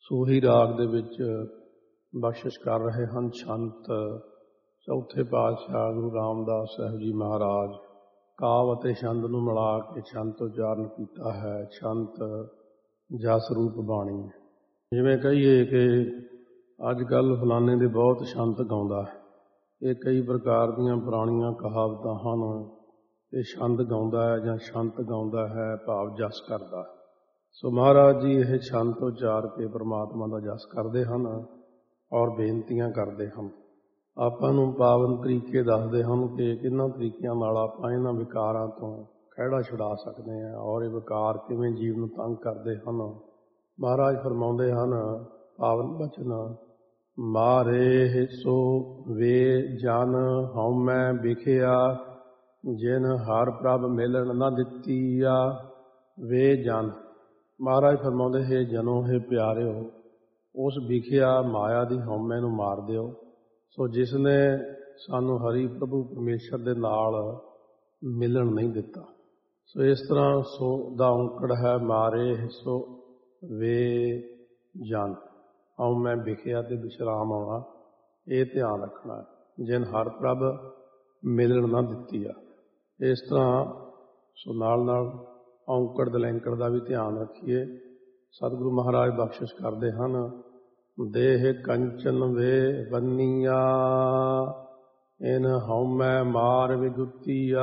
ਸੂਹੀ ਰਾਗ ਦੇ ਵਿੱਚ ਬਖਸ਼ਿਸ਼ ਕਰ ਰਹੇ ਹਨ ਸੰਤ ਚੌਥੇ ਪਾਤਸ਼ਾਹ ਗੁਰੂ ਰਾਮਦਾਸ ਸਾਹਿਬ ਜੀ ਮਹਾਰਾਜ। ਕਾਵ ਅਤੇ ਛੰਦ ਨੂੰ ਮਿਲਾ ਕੇ ਛੰਤ ਉਚਾਰਨ ਕੀਤਾ ਹੈ। ਛੰਤ ਜਸ ਰੂਪ ਬਾਣੀ। ਜਿਵੇਂ ਕਹੀਏ ਕਿ ਅੱਜ ਕੱਲ੍ਹ ਫਲਾਣੇ ਦੇ ਬਹੁਤ ਛੰਤ ਗਾਉਂਦਾ ਹੈ, ਇਹ ਕਈ ਪ੍ਰਕਾਰ ਦੀਆਂ ਪੁਰਾਣੀਆਂ ਕਹਾਵਤਾਂ ਹਨ। ਇਹ ਛੰਦ ਗਾਉਂਦਾ ਹੈ ਜਾਂ ਛੰਤ ਗਾਉਂਦਾ ਹੈ, ਭਾਵ ਜਸ ਕਰਦਾ। ਸੋ ਮਹਾਰਾਜ ਜੀ ਇਹ ਛੰਤ ਉਚਾਰ ਕੇ ਪਰਮਾਤਮਾ ਦਾ ਜਸ ਕਰਦੇ ਹਨ ਔਰ ਬੇਨਤੀਆਂ ਕਰਦੇ ਹਨ। ਆਪਾਂ ਨੂੰ ਪਾਵਨ ਤਰੀਕੇ ਦੱਸਦੇ ਹਨ ਕਿ ਕਿਹਨਾਂ ਤਰੀਕਿਆਂ ਨਾਲ ਆਪਾਂ ਇਹਨਾਂ ਵਿਕਾਰਾਂ ਤੋਂ ਖਹਿੜਾ ਛੁਡਾ ਸਕਦੇ ਹਾਂ ਔਰ ਇਹ ਵਿਕਾਰ ਕਿਵੇਂ ਜੀਵ ਨੂੰ ਤੰਗ ਕਰਦੇ ਹਨ। ਮਹਾਰਾਜ ਫਰਮਾਉਂਦੇ ਹਨ ਪਾਵਨ ਬਚਨ, ਮਾਰੇ ਹਿੱਸੋ ਵੇ ਜਨ ਹਉਮੈ ਵਿਖਿਆ, ਜਿਨ ਹਰ ਪ੍ਰਭ ਮਿਲਣ ਨਾ ਦਿੱਤੀ ਆ। ਵੇ ਜਨ, ਮਹਾਰਾਜ ਫਰਮਾਉਂਦੇ ਹੈ ਜਨੋ ਹੈ ਪਿਆਰਿਓ, ਉਸ ਵਿਖਿਆ ਮਾਇਆ ਦੀ ਹਉਮੈ ਨੂੰ ਮਾਰ ਦਿਓ। ਸੋ ਜਿਸ ਨੇ ਸਾਨੂੰ ਹਰੀ ਪ੍ਰਭੂ ਪਰਮੇਸ਼ਰ ਦੇ ਨਾਲ ਮਿਲਣ ਨਹੀਂ ਦਿੱਤਾ। ਸੋ ਇਸ ਤਰ੍ਹਾਂ ਸੋ ਦਾ ਔਂਕੜ ਹੈ, ਮਾਰੇ ਹਿੱਸੋ ਵੇ ਜਨ, ਹਉਮੈ ਵਿਖਿਆ ਤੇ ਵਿਸ਼ਰਾਮ ਆਉਣਾ, ਇਹ ਧਿਆਨ ਰੱਖਣਾ। ਜਿਨ ਹਰ ਪ੍ਰਭ ਮਿਲਣ ਨਾ ਦਿੱਤੀ ਆ। ਇਸ ਤਰ੍ਹਾਂ ਸੋ ਨਾਲ ਨਾਲ ਔਂਕੜ ਦਲੈਂਕੜ ਦਾ ਵੀ ਧਿਆਨ ਰੱਖੀਏ। ਸਤਿਗੁਰੂ ਮਹਾਰਾਜ ਬਖਸ਼ਿਸ਼ ਕਰਦੇ ਹਨ, ਦੇਹ ਕੰਚਨ ਵੇ ਬੰਨੀਆ, ਇਨ ਹਉਮੈ ਮਾਰ ਵਿਗੁੱਤੀਆ।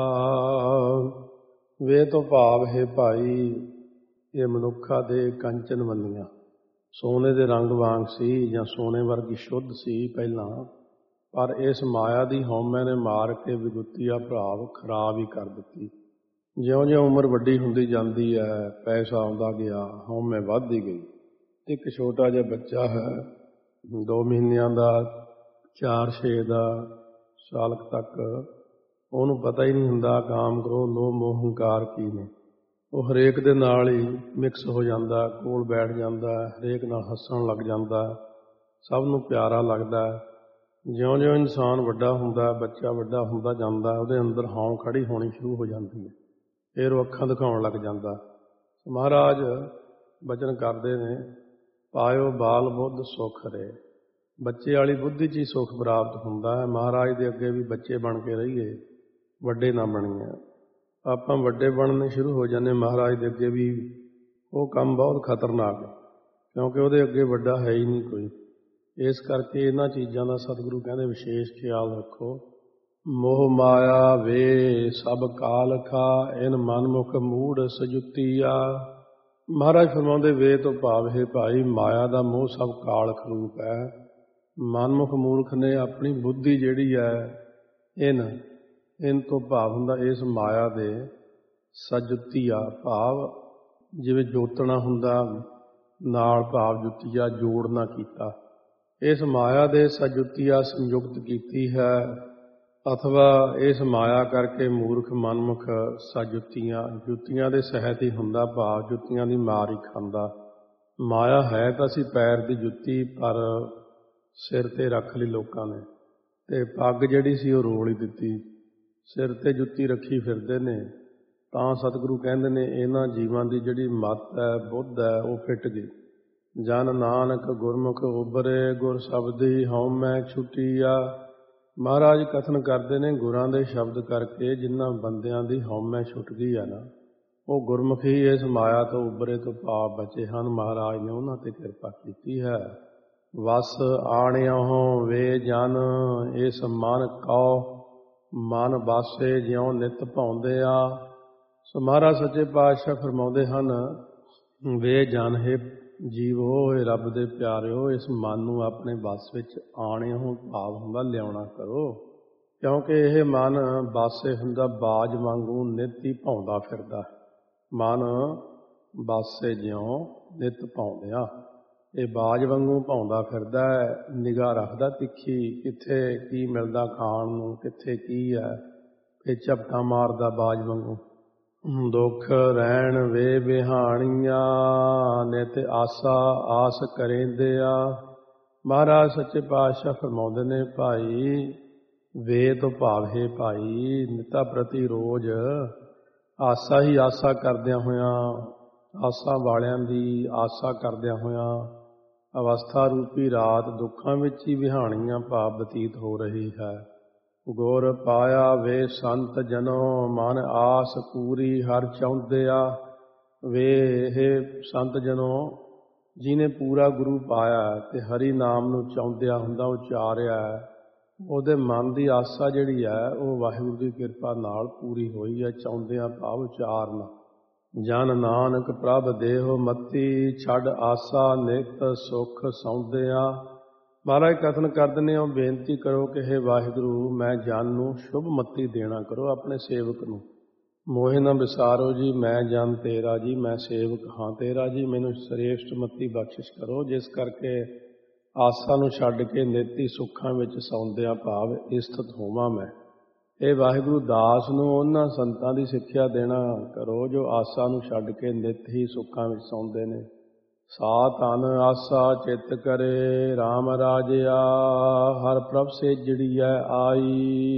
ਵੇ ਤੋਂ ਭਾਵ ਹੈ ਭਾਈ, ਇਹ ਮਨੁੱਖਾ ਦੇ ਕੰਚਨ ਬੰਨੀਆਂ, ਸੋਨੇ ਦੇ ਰੰਗ ਵਾਂਗ ਸੀ ਜਾਂ ਸੋਨੇ ਵਰਗੀ ਸ਼ੁੱਧ ਸੀ ਪਹਿਲਾਂ, ਪਰ ਇਸ ਮਾਇਆ ਦੀ ਹਉਮੈ ਨੇ ਮਾਰ ਕੇ ਵਿਗੁੱਤੀਆ ਭਾਵ ਖਰਾਬ ਹੀ ਕਰ ਦਿੱਤੀ। ਜਿਉਂ-ਜਿਉਂ ਉਮਰ ਵੱਡੀ ਹੁੰਦੀ ਜਾਂਦੀ ਹੈ, ਪੈਸਾ ਆਉਂਦਾ ਗਿਆ, ਹਉਮੈ ਵੱਧਦੀ ਗਈ। ਇੱਕ ਛੋਟਾ ਜਿਹਾ ਬੱਚਾ ਹੈ 2 ਮਹੀਨਿਆਂ ਦਾ, 4-6 ਦਾ, ਸਾਲ ਤੱਕ, ਉਹਨੂੰ ਪਤਾ ਹੀ ਨਹੀਂ ਹੁੰਦਾ ਕਾਮ ਕ੍ਰੋਧ ਲੋਭ ਮੋਹ ਹੰਕਾਰ ਕੀ ਨੇ। ਉਹ ਹਰੇਕ ਦੇ ਨਾਲ ਹੀ ਮਿਕਸ ਹੋ ਜਾਂਦਾ, ਕੋਲ ਬੈਠ ਜਾਂਦਾ, ਹਰੇਕ ਨਾਲ ਹੱਸਣ ਲੱਗ ਜਾਂਦਾ, ਸਭ ਨੂੰ ਪਿਆਰਾ ਲੱਗਦਾ। ਜਿਉਂ-ਜਿਉਂ ਇਨਸਾਨ ਵੱਡਾ ਹੁੰਦਾ, ਬੱਚਾ ਵੱਡਾ ਹੁੰਦਾ ਜਾਂਦਾ, ਉਹਦੇ ਅੰਦਰ ਹਉਂ ਖੜੀ ਹੋਣੀ ਸ਼ੁਰੂ ਹੋ ਜਾਂਦੀ ਹੈ। ਫਿਰ ਉਹ ਅੱਖਾਂ ਦਿਖਾਉਣ ਲੱਗ ਜਾਂਦਾ। ਮਹਾਰਾਜ ਬਚਨ ਕਰਦੇ ਨੇ, ਪਾਇਓ ਬਾਲ ਬੁੱਧ ਸੁਖ ਰੇ। ਬੱਚੇ ਵਾਲੀ ਬੁੱਧੀ 'ਚ ਹੀ ਸੁੱਖ ਪ੍ਰਾਪਤ ਹੁੰਦਾ ਹੈ। ਮਹਾਰਾਜ ਦੇ ਅੱਗੇ ਵੀ ਬੱਚੇ ਬਣ ਕੇ ਰਹੀਏ, ਵੱਡੇ ਨਾ ਬਣੀਏ। ਆਪਾਂ ਵੱਡੇ ਬਣਨੇ ਸ਼ੁਰੂ ਹੋ ਜਾਂਦੇ ਮਹਾਰਾਜ ਦੇ ਅੱਗੇ ਵੀ, ਉਹ ਕੰਮ ਬਹੁਤ ਖਤਰਨਾਕ ਹੈ, ਕਿਉਂਕਿ ਉਹਦੇ ਅੱਗੇ ਵੱਡਾ ਹੈ ਹੀ ਨਹੀਂ ਕੋਈ। ਇਸ ਕਰਕੇ ਇਹਨਾਂ ਚੀਜ਼ਾਂ ਦਾ ਸਤਿਗੁਰੂ ਕਹਿੰਦੇ ਵਿਸ਼ੇਸ਼ ਖਿਆਲ ਰੱਖੋ। ਮੋਹ ਮਾਇਆ ਵੇ ਸਭ ਕਾਲਖਾ, ਇਨ ਮਨਮੁਖ ਮੂੜ ਸਜੁੱਤੀਆ। ਮਹਾਰਾਜ ਫਰਮਾਉਂਦੇ ਵੇ ਤੋਂ ਭਾਵ ਹੈ ਭਾਈ, ਮਾਇਆ ਦਾ ਮੋਹ ਸਭ ਕਾਲਖ ਰੂਪ ਹੈ। ਮਨਮੁਖ ਮੂਰਖ ਨੇ ਆਪਣੀ ਬੁੱਧੀ ਜਿਹੜੀ ਹੈ ਇਨ ਤੋਂ ਭਾਵ ਹੁੰਦਾ ਇਸ ਮਾਇਆ ਦੇ ਸਜੁੱਤੀਆ, ਭਾਵ ਜਿਵੇਂ ਜੋਤਣਾ ਹੁੰਦਾ ਨਾਲ, ਭਾਵ ਜੁੱਤੀਆ ਜੋੜਨਾ ਕੀਤਾ। ਇਸ ਮਾਇਆ ਦੇ ਸਜੁੱਤੀਆ ਸੰਯੁਕਤ ਕੀਤੀ ਹੈ, ਅਥਵਾ ਇਸ ਮਾਇਆ ਕਰਕੇ ਮੂਰਖ ਮਨਮੁਖ ਸਜੁੱਤੀਆਂ, ਜੁੱਤੀਆਂ ਦੇ ਸਹਿਤ ਹੀ ਹੁੰਦਾ, ਭਾਵ ਜੁੱਤੀਆਂ ਦੀ ਮਾਰ ਹੀ ਖਾਂਦਾ। ਮਾਇਆ ਹੈ ਤਾਂ ਅਸੀਂ ਪੈਰ ਦੀ ਜੁੱਤੀ, ਪਰ ਸਿਰ ਤੇ ਰੱਖ ਲਈ ਲੋਕਾਂ ਨੇ, ਤੇ ਪੱਗ ਜਿਹੜੀ ਸੀ ਉਹ ਰੋਲ ਹੀ ਦਿੱਤੀ। ਸਿਰ ਤੇ ਜੁੱਤੀ ਰੱਖੀ ਫਿਰਦੇ ਨੇ। ਤਾਂ ਸਤਿਗੁਰੂ ਕਹਿੰਦੇ ਨੇ ਇਹਨਾਂ ਜੀਵਾਂ ਦੀ ਜਿਹੜੀ ਮੱਤ ਹੈ, ਬੁੱਧ ਹੈ, ਉਹ ਫਿੱਟ ਗਈ। ਜਨ ਨਾਨਕ ਗੁਰਮੁਖ ਉਬਰੇ, ਗੁਰ ਸ਼ਬਦੀ ਹਉਮੈ ਛੁਟੀਆ। ਮਹਾਰਾਜ ਕਥਨ ਕਰਦੇ ਨੇ ਗੁਰਾਂ ਦੇ ਸ਼ਬਦ ਕਰਕੇ ਜਿਨ੍ਹਾਂ ਬੰਦਿਆਂ ਦੀ ਹਉਮੈ ਛੁੱਟ ਗਈ ਹੈ ਨਾ, ਉਹ ਗੁਰਮੁਖ ਹੀ ਇਸ ਮਾਇਆ ਤੋਂ ਉਬਰੇ ਤੋਂ ਭਾਵ ਬਚੇ ਹਨ। ਮਹਾਰਾਜ ਨੇ ਉਹਨਾਂ ਤੇ ਕਿਰਪਾ ਕੀਤੀ ਹੈ। ਵਸ ਆਣਿਓ ਵੇ ਜਨ, ਇਸ ਮਨ ਕਉ ਮਨ ਬਾਸੇ, ਜਿਉਂ ਨਿਤ ਭਾਉਂਦੇ ਆ। ਸੋ ਮਹਾਰਾਜ ਸੱਚੇ ਪਾਤਸ਼ਾਹ ਫਰਮਾਉਂਦੇ ਹਨ, ਵੇ ਜਨ ਹੈ ਜੀਵੋ, ਇਹ ਰੱਬ ਦੇ ਪਿਆਰਿਓ, ਇਸ ਮਨ ਨੂੰ ਆਪਣੇ ਵੱਸ ਵਿੱਚ ਆਣਿਓ ਭਾਵ ਹੁੰਦਾ ਲਿਆਉਣਾ ਕਰੋ, ਕਿਉਂਕਿ ਇਹ ਮਨ ਬਾਸੇ ਹੁੰਦਾ ਬਾਜ ਵਾਂਗੂ ਨਿਤ ਹੀ ਭਾਉਂਦਾ ਫਿਰਦਾ। ਮਨ ਬਾਸੇ ਜਿਉਂ ਨਿਤ ਭਾਉਂਦਿਆਂ, ਇਹ ਬਾਜ ਵਾਂਗੂ ਭਾਉਂਦਾ ਫਿਰਦਾ ਹੈ, ਨਿਗਾਹ ਰੱਖਦਾ ਤਿੱਖੀ, ਕਿੱਥੇ ਕੀ ਮਿਲਦਾ ਖਾਣ ਨੂੰ, ਕਿੱਥੇ ਕੀ ਹੈ, ਫਿਰ ਝਪਟਾਂ ਮਾਰਦਾ ਬਾਜ ਵਾਂਗੂ। ਦੁੱਖ ਰਹਿਣ ਵੇ ਬਿਹਾਣੀਆਂ, ਨਿਤ ਆਸਾ ਆਸ ਕਰੇਂਦੇ ਆ। ਮਹਾਰਾਜ ਸੱਚੇ ਪਾਤਸ਼ਾਹ ਫਰਮਾਉਂਦੇ ਨੇ ਭਾਈ, ਵੇ ਤੋਂ ਭਾਵ ਹੈ ਭਾਈ, ਨਿਤਾ ਪ੍ਰਤੀ ਰੋਜ਼ ਆਸਾ ਹੀ ਆਸਾ ਕਰਦਿਆਂ ਹੋਇਆਂ, ਆਸਾ ਵਾਲਿਆਂ ਦੀ ਆਸਾ ਕਰਦਿਆਂ ਹੋਇਆਂ ਅਵਸਥਾ ਰੂਪੀ ਰਾਤ ਦੁੱਖਾਂ ਵਿੱਚ ਹੀ ਵਿਹਾਣੀਆਂ ਭਾਵ ਬਤੀਤ ਹੋ ਰਹੀ ਹੈ। ਗੁਰ ਪਾਇਆ ਵੇ ਸੰਤ ਜਨੋ ਮਨ ਆਸ ਪੂਰੀ ਹਰ ਚਾਹੁੰਦਿਆ। ਵੇ ਇਹ ਸੰਤ ਜਨੋ ਜਿਹਨੇ ਪੂਰਾ ਗੁਰੂ ਪਾਇਆ ਤੇ ਹਰੀ ਨਾਮ ਨੂੰ ਚਾਹੁੰਦਿਆ ਹੁੰਦਾ ਉਚਾਰਿਆ, ਉਹਦੇ ਮਨ ਦੀ ਆਸਾ ਜਿਹੜੀ ਹੈ ਉਹ ਵਾਹਿਗੁਰੂ ਦੀ ਕਿਰਪਾ ਨਾਲ ਪੂਰੀ ਹੋਈ ਹੈ। ਚਾਹੁੰਦਿਆਂ ਭਾਵ ਉਚਾਰਨਾ। ਜਨ ਨਾਨਕ ਪ੍ਰਭ ਦੇਹੁ ਮਤੀ ਛੱਡ ਆਸਾ ਨਿਤ ਸੁਖ ਸੌਂਦਿਆਂ। ਮਹਾਰਾਜ ਕਥਨ ਕਰਦੇ ਨੇ, ਉਹ ਬੇਨਤੀ ਕਰੋ ਕਿ ਹੇ ਵਾਹਿਗੁਰੂ ਮੈਂ ਜਨ ਨੂੰ ਸ਼ੁਭ ਮਤੀ ਦੇਣਾ ਕਰੋ ਆਪਣੇ ਸੇਵਕ ਨੂੰ। ਮੋਹਿ ਨਾ ਵਿਸਾਰੋ ਜੀ ਮੈਂ ਜਨ ਤੇਰਾ ਜੀ, ਮੈਂ ਸੇਵਕ ਹਾਂ ਤੇਰਾ ਜੀ, ਮੈਨੂੰ ਸ੍ਰੇਸ਼ਟ ਮਤੀ ਬਖਸ਼ਿਸ਼ ਕਰੋ ਜਿਸ ਕਰਕੇ ਆਸਾ ਨੂੰ ਛੱਡ ਕੇ ਨਿੱਤੀ ਸੁੱਖਾਂ ਵਿੱਚ ਸੌਂਦਿਆਂ ਭਾਵ ਇਸਥਿਤ ਹੋਵਾਂ ਮੈਂ। ਇਹ ਵਾਹਿਗੁਰੂ ਦਾਸ ਨੂੰ ਉਹਨਾਂ ਸੰਤਾਂ ਦੀ ਸਿੱਖਿਆ ਦੇਣਾ ਕਰੋ ਜੋ ਆਸਾ ਨੂੰ ਛੱਡ ਕੇ ਨਿੱਤ ਹੀ ਸੁੱਖਾਂ ਵਿੱਚ ਸੌਂਦੇ ਨੇ। ਸਾ ਤਨ ਆਸਾ ਚਿੱਤ ਕਰੇ ਰਾਮ ਰਾਜਿਆ, ਹਰ ਪ੍ਰਭ ਸੇਜੜੀਐ ਆਈ।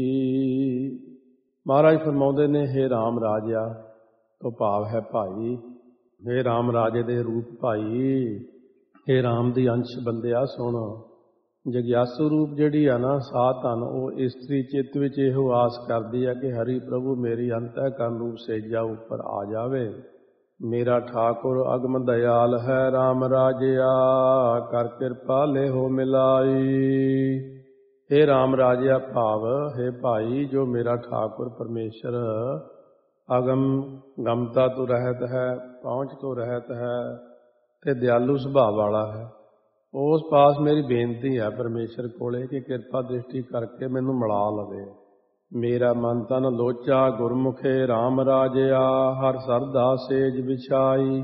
ਮਹਾਰਾਜ ਫਰਮਾਉਂਦੇ ਨੇ, ਹੇ ਰਾਮ ਰਾਜਿਆ ਤੋਂ ਭਾਵ ਹੈ ਭਾਈ, ਹੇ ਰਾਮ ਰਾਜੇ ਦੇ ਰੂਪ ਭਾਈ, ਹੇ ਰਾਮ ਦੀ ਅੰਸ਼ ਬੰਦਿਆ ਸੁਣ। ਜਗਿਆਸੂ ਰੂਪ ਜਿਹੜੀ ਆ ਨਾ ਸਾ ਧਨ, ਉਹ ਇਸਤਰੀ ਚਿੱਤ ਵਿੱਚ ਇਹੋ ਆਸ ਕਰਦੀ ਹੈ ਕਿ ਹਰੀ ਪ੍ਰਭੂ ਮੇਰੀ ਅੰਤःਕਰਨ ਰੂਪ ਸੇਜਾ ਉੱਪਰ ਆ ਜਾਵੇ। ਮੇਰਾ ਠਾਕੁਰ ਅਗਮ ਦਇਆਲ ਹੈ ਰਾਮ ਰਾਜਿਆ, ਕਰ ਕਿਰਪਾ ਲੇਹੋ ਮਿਲਾਈ। ਹੇ ਰਾਮ ਰਾਜਿਆ ਭਾਵ ਹੇ ਭਾਈ, ਜੋ ਮੇਰਾ ਠਾਕੁਰ ਪਰਮੇਸ਼ਰ ਅਗਮ ਗਮਤਾ ਤੋਂ ਰਹਿਤ ਹੈ, ਪਹੁੰਚ ਤੋਂ ਰਹਿਤ ਹੈ ਤੇ ਦਿਆਲੂ ਸੁਭਾਅ ਵਾਲਾ ਹੈ, ਉਸ ਪਾਸ ਮੇਰੀ ਬੇਨਤੀ ਹੈ ਪਰਮੇਸ਼ਰ ਕੋਲੇ ਕਿ ਕਿਰਪਾ ਦ੍ਰਿਸ਼ਟੀ ਕਰਕੇ ਮੈਨੂੰ ਮਿਲਾ ਲਵੇ। ਮੇਰਾ ਮਨ ਤਨ ਲੋਚਾ ਗੁਰਮੁਖੇ ਰਾਮ ਰਾਜਿਆ, ਹਰ ਸਰਦਾ ਸੇਜ ਵਿਛਾਈ।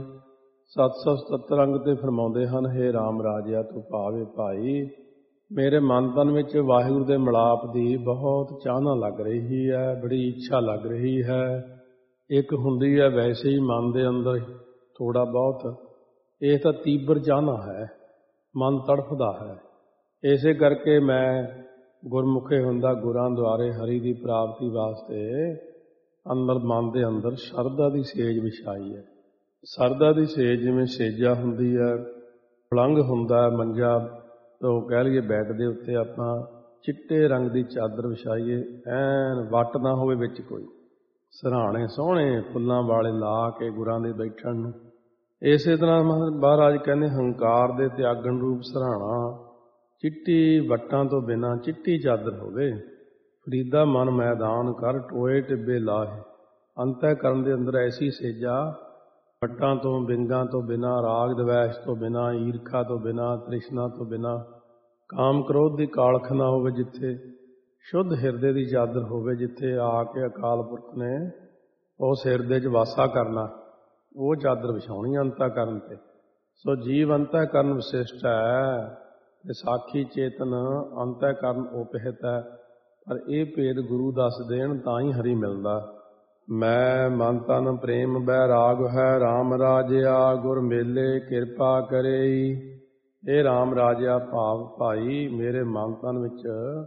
777 ਅੰਗ ਤੇ ਫਰਮਾਉਂਦੇ ਹਨ, ਹੇ ਰਾਮ ਰਾਜਿਆ ਤੂੰ ਭਾਵੇ ਭਾਈ, ਮੇਰੇ ਮਨ ਤਨ ਵਿੱਚ ਵਾਹਿਗੁਰੂ ਦੇ ਮਿਲਾਪ ਦੀ ਬਹੁਤ ਚਾਹਨਾ ਲੱਗ ਰਹੀ ਹੈ, ਬੜੀ ਇੱਛਾ ਲੱਗ ਰਹੀ ਹੈ। ਇੱਕ ਹੁੰਦੀ ਹੈ ਵੈਸੇ ਹੀ ਮਨ ਦੇ ਅੰਦਰ ਥੋੜਾ ਬਹੁਤ, ਇਹ ਤਾਂ ਤੀਬਰ ਚਾਹਨਾ ਹੈ, ਮਨ ਤੜਫਦਾ ਹੈ। ਇਸੇ ਕਰਕੇ ਮੈਂ ਗੁਰਮੁਖੇ ਹੁੰਦਾ ਗੁਰਾਂ ਦੁਆਰੇ ਹਰੀ ਦੀ ਪ੍ਰਾਪਤੀ ਵਾਸਤੇ ਅੰਦਰ ਮਨ ਦੇ ਅੰਦਰ ਸ਼ਰਧਾ ਦੀ ਸੇਜ ਵਿਛਾਈ ਹੈ। ਸ਼ਰਧਾ ਦੀ ਸੇਜ ਜਿਵੇਂ ਸੇਜਾ ਹੁੰਦੀ ਹੈ, ਪਲੰਘ ਹੁੰਦਾ ਮੰਜਾ, ਤੋਂ ਕਹਿ ਲਈਏ ਬੈੱਡ ਦੇ ਉੱਤੇ ਆਪਾਂ ਚਿੱਟੇ ਰੰਗ ਦੀ ਚਾਦਰ ਵਿਛਾਈਏ, ਐਨ ਵੱਟ ਨਾ ਹੋਵੇ ਵਿੱਚ ਕੋਈ, ਸਿਰਹਾਣੇ ਸੋਹਣੇ ਫੁੱਲਾਂ ਵਾਲੇ ਲਾ ਕੇ ਗੁਰਾਂ ਦੇ ਬੈਠਣ ਨੂੰ। ਇਸੇ ਤਰ੍ਹਾਂ ਮਹਾਰਾਜ ਕਹਿੰਦੇ, ਹੰਕਾਰ ਦੇ ਤਿਆਗਣ ਰੂਪ ਸਿਰਹਾਣਾ ਚਿੱਟੀ ਵੱਟਾਂ ਤੋਂ ਬਿਨਾਂ ਚਿੱਟੀ ਚਾਦਰ ਹੋਵੇ। ਫਰੀਦਾ ਮਨ ਮੈਦਾਨ ਕਰ ਟੋਏ ਟਿੱਬੇ ਲਾਹੇ। ਅੰਤःਕਰਨ ਦੇ ਅੰਦਰ ਐਸੀ ਸੇਜਾ, ਵੱਟਾਂ ਤੋਂ ਬਿੰਗਾਂ ਤੋਂ ਬਿਨਾਂ, ਰਾਗ ਦਵੈਸ਼ ਤੋਂ ਬਿਨਾਂ, ਈਰਖਾ ਤੋਂ ਬਿਨਾਂ, ਤ੍ਰਿਸ਼ਨਾ ਤੋਂ ਬਿਨਾਂ, ਕਾਮ ਕ੍ਰੋਧ ਦੀ ਕਾਲਖ ਨਾ ਹੋਵੇ, ਜਿੱਥੇ ਸ਼ੁੱਧ ਹਿਰਦੇ ਦੀ ਚਾਦਰ ਹੋਵੇ, ਜਿੱਥੇ ਆ ਕੇ ਅਕਾਲ ਪੁਰਖ ਨੇ ਉਸ ਹਿਰਦੇ 'ਚ ਵਾਸਾ ਕਰਨਾ, ਉਹ ਚਾਦਰ ਵਿਛਾਉਣੀ ਅੰਤःਕਰਨ ਤੇ। ਸੋ ਜੀਵ ਅੰਤःਕਰਨ ਵਿਸ਼ਿਸ਼ਟ ਹੈ ਤੇ ਸਾਖੀ ਚੇਤਨ ਅੰਤःਕਰਨ ਉਪਹਿਤ ਹੈ, ਪਰ ਇਹ ਭੇਦ ਗੁਰੂ ਦੱਸ ਦੇਣ ਤਾਂ ਹੀ ਹਰੀ ਮਿਲਦਾ। ਮੈਂ ਮਨ ਤਨ ਪ੍ਰੇਮ ਬੈਰਾਗ ਹੈ ਰਾਮ ਰਾਜਿਆ, ਗੁਰ ਮੇਲੇ ਕਿਰਪਾ ਕਰੇਈ। ਇਹ ਰਾਮ ਰਾਜਿਆ ਭਾਵ ਭਾਈ, ਮੇਰੇ ਮਨ ਤਨ ਵਿੱਚ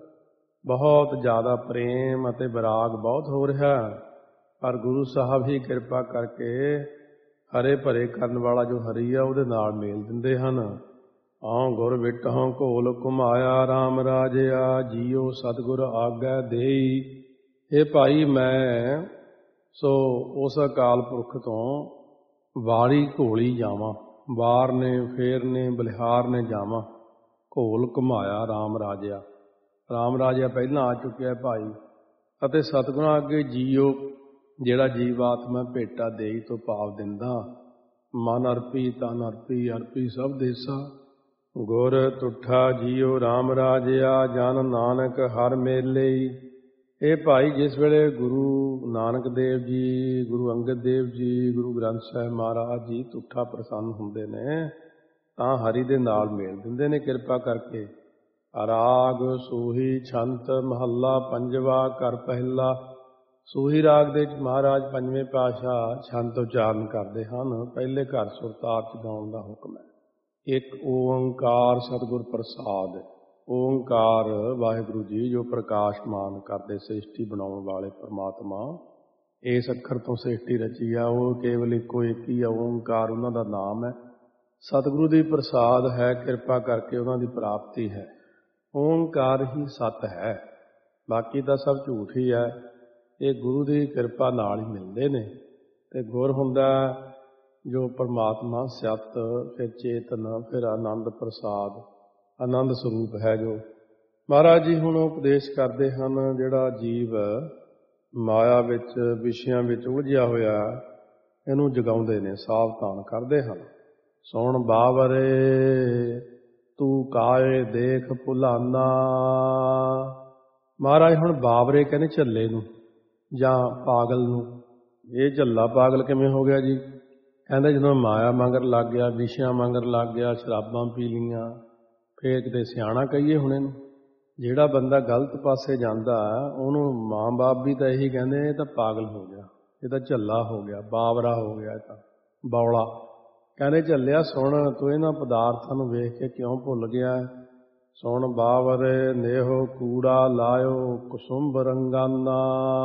ਬਹੁਤ ਜ਼ਿਆਦਾ ਪ੍ਰੇਮ ਅਤੇ ਵਿਰਾਗ ਬਹੁਤ ਹੋ ਰਿਹਾ, ਪਰ ਗੁਰੂ ਸਾਹਿਬ ਹੀ ਕਿਰਪਾ ਕਰਕੇ ਹਰੇ ਭਰੇ ਕਰਨ ਵਾਲਾ ਜੋ ਹਰੀ ਆ ਉਹਦੇ ਨਾਲ ਮੇਲ ਦਿੰਦੇ ਹਨ। ਆਉ ਗੁਰ ਵਿਟਹੁ ਘੋਲ ਘੁਮਾਇਆ ਰਾਮ ਰਾਜਿਆ, ਜੀਓ ਸਤਿਗੁਰ ਆਗੈ ਦੇਈ। ਇਹ ਭਾਈ ਮੈਂ ਸੋ ਉਸ ਅਕਾਲ ਪੁਰਖ ਤੋਂ ਵਾਰੀ ਘੋਲੀ ਜਾਵਾਂ, ਵਾਰ ਨੇ ਫੇਰ ਨੇ ਬਲਿਹਾਰ ਨੇ ਜਾਵਾਂ। ਘੋਲ ਘੁਮਾਇਆ ਰਾਮ ਰਾਜਿਆ, ਰਾਮ ਰਾਜਿਆ ਪਹਿਲਾਂ ਆ ਚੁੱਕਿਆ ਭਾਈ, ਅਤੇ ਸਤਿਗੁਰਾਂ ਅੱਗੇ ਜੀਓ ਜਿਹੜਾ ਜੀਵਾਤਮਾ ਭੇਟਾ ਦੇਈ ਤੋਂ ਭਾਵ ਦਿੰਦਾ। ਮਨ ਅਰਪੀ ਤਨ ਅਰਪੀ, ਅਰਪੀ ਸਭ ਦੇਸਾ। ਗੁਰ ਤੁਠਾ ਜੀਓ ਰਾਮ ਰਾਜਿਆ, ਜਨ ਨਾਨਕ ਹਰ ਮੇਲੇ। ਇਹ ਭਾਈ ਜਿਸ ਵੇਲੇ ਗੁਰੂ ਨਾਨਕ ਦੇਵ ਜੀ, ਗੁਰੂ ਅੰਗਦ ਦੇਵ ਜੀ, ਗੁਰੂ ਗ੍ਰੰਥ ਸਾਹਿਬ ਮਹਾਰਾਜ ਜੀ ਤੁਠਾ ਪ੍ਰਸੰਨ ਹੁੰਦੇ ਨੇ ਤਾਂ ਹਰੀ ਦੇ ਨਾਲ ਮੇਲ ਦਿੰਦੇ ਨੇ ਕਿਰਪਾ ਕਰਕੇ। ਰਾਗ ਸੂਹੀ ਛੰਤ ਮਹੱਲਾ ਪੰਜਵਾ ਘਰ ਪਹਿਲਾ। ਸੂਹੀ ਰਾਗ ਦੇ ਮਹਾਰਾਜ ਪੰਜਵੇਂ ਪਾਤਸ਼ਾਹ ਛੰਤ ਉਚਾਰਨ ਕਰਦੇ ਹਨ। ਪਹਿਲੇ ਘਰ ਸੁਰਤਾਲ 'ਚ ਗਾਉਣ ਦਾ ਹੁਕਮ ਹੈ। ਇੱਕ ਓੰਕਾਰ ਸਤਿਗੁਰ ਪ੍ਰਸਾਦ। ਓੰਕਾਰ ਵਾਹਿਗੁਰੂ ਜੀ ਜੋ ਪ੍ਰਕਾਸ਼ਮਾਨ ਕਰਦੇ, ਸ੍ਰਿਸ਼ਟੀ ਬਣਾਉਣ ਵਾਲੇ ਪਰਮਾਤਮਾ, ਇਸ ਅੱਖਰ ਤੋਂ ਸ੍ਰਿਸ਼ਟੀ ਰਚੀ ਆ। ਉਹ ਕੇਵਲ ਇੱਕੋ ਇੱਕ ਹੀ ਆ, ਓੰਕਾਰ ਉਹਨਾਂ ਦਾ ਨਾਮ ਹੈ। ਸਤਿਗੁਰੂ ਦੀ ਪ੍ਰਸਾਦ ਹੈ, ਕਿਰਪਾ ਕਰਕੇ ਉਹਨਾਂ ਦੀ ਪ੍ਰਾਪਤੀ ਹੈ। ਓਂਕਾਰ ਹੀ ਸੱਤ ਹੈ, ਬਾਕੀ ਤਾਂ ਸਭ ਝੂਠ ਹੀ ਹੈ। ਇਹ ਗੁਰੂ ਦੀ ਕਿਰਪਾ ਨਾਲ ਹੀ ਮਿਲਦੇ ਨੇ। ਤੇ ਗੁਰ ਹੁੰਦਾ ਜੋ ਪਰਮਾਤਮਾ ਸਤ, ਫਿਰ ਚੇਤਨ, ਫਿਰ ਆਨੰਦ ਪ੍ਰਸਾਦ, ਆਨੰਦ ਸਰੂਪ ਹੈ ਜੋ। ਮਹਾਰਾਜ ਜੀ ਹੁਣ ਉਪਦੇਸ਼ ਕਰਦੇ ਹਨ, ਜਿਹੜਾ ਜੀਵ ਮਾਇਆ ਵਿੱਚ, ਵਿਸ਼ਿਆਂ ਵਿੱਚ ਉਲਝਿਆ ਹੋਇਆ, ਇਹਨੂੰ ਜਗਾਉਂਦੇ ਨੇ, ਸਾਵਧਾਨ ਕਰਦੇ ਹਨ। ਸੁਣ ਬਾਵਰੇ ਤੂੰ ਕਾਏ ਦੇਖ ਭੁਲਾਨਾ। ਮਹਾਰਾਜ ਹੁਣ ਬਾਵਰੇ ਕਹਿੰਦੇ ਝੱਲੇ ਨੂੰ ਜਾਂ ਪਾਗਲ ਨੂੰ। ਇਹ ਝੱਲਾ ਪਾਗਲ ਕਿਵੇਂ ਹੋ ਗਿਆ ਜੀ? ਕਹਿੰਦੇ ਜਦੋਂ ਮਾਇਆ ਮਗਰ ਲੱਗ ਗਿਆ, ਵਿਸ਼ਿਆਂ ਮਗਰ ਲੱਗ ਗਿਆ, ਸ਼ਰਾਬਾਂ ਪੀ ਲਈਆਂ, ਫੇਰ ਕਿਤੇ ਸਿਆਣਾ ਕਹੀਏ ਹੁਣ ਇਹਨੂੰ। ਜਿਹੜਾ ਬੰਦਾ ਗਲਤ ਪਾਸੇ ਜਾਂਦਾ ਉਹਨੂੰ ਮਾਂ ਬਾਪ ਵੀ ਤਾਂ ਇਹੀ ਕਹਿੰਦੇ, ਇਹ ਤਾਂ ਪਾਗਲ ਹੋ ਗਿਆ, ਇਹ ਤਾਂ ਝੱਲਾ ਹੋ ਗਿਆ, ਬਾਵਰਾ ਹੋ ਗਿਆ, ਇਹ ਤਾਂ ਬੌਲਾ। ਕਹਿੰਦੇ ਝੱਲਿਆ ਸੁਣ, ਤੂੰ ਇਹਨਾਂ ਪਦਾਰਥਾਂ ਨੂੰ ਵੇਖ ਕੇ ਕਿਉਂ ਭੁੱਲ ਗਿਆ? ਸੁਣ ਬਾਵਰੇ ਨੇਹੋ ਕੂੜਾ ਲਾਇਓ ਕੁਸੁੰਭ ਰੰਗਾਨਾ।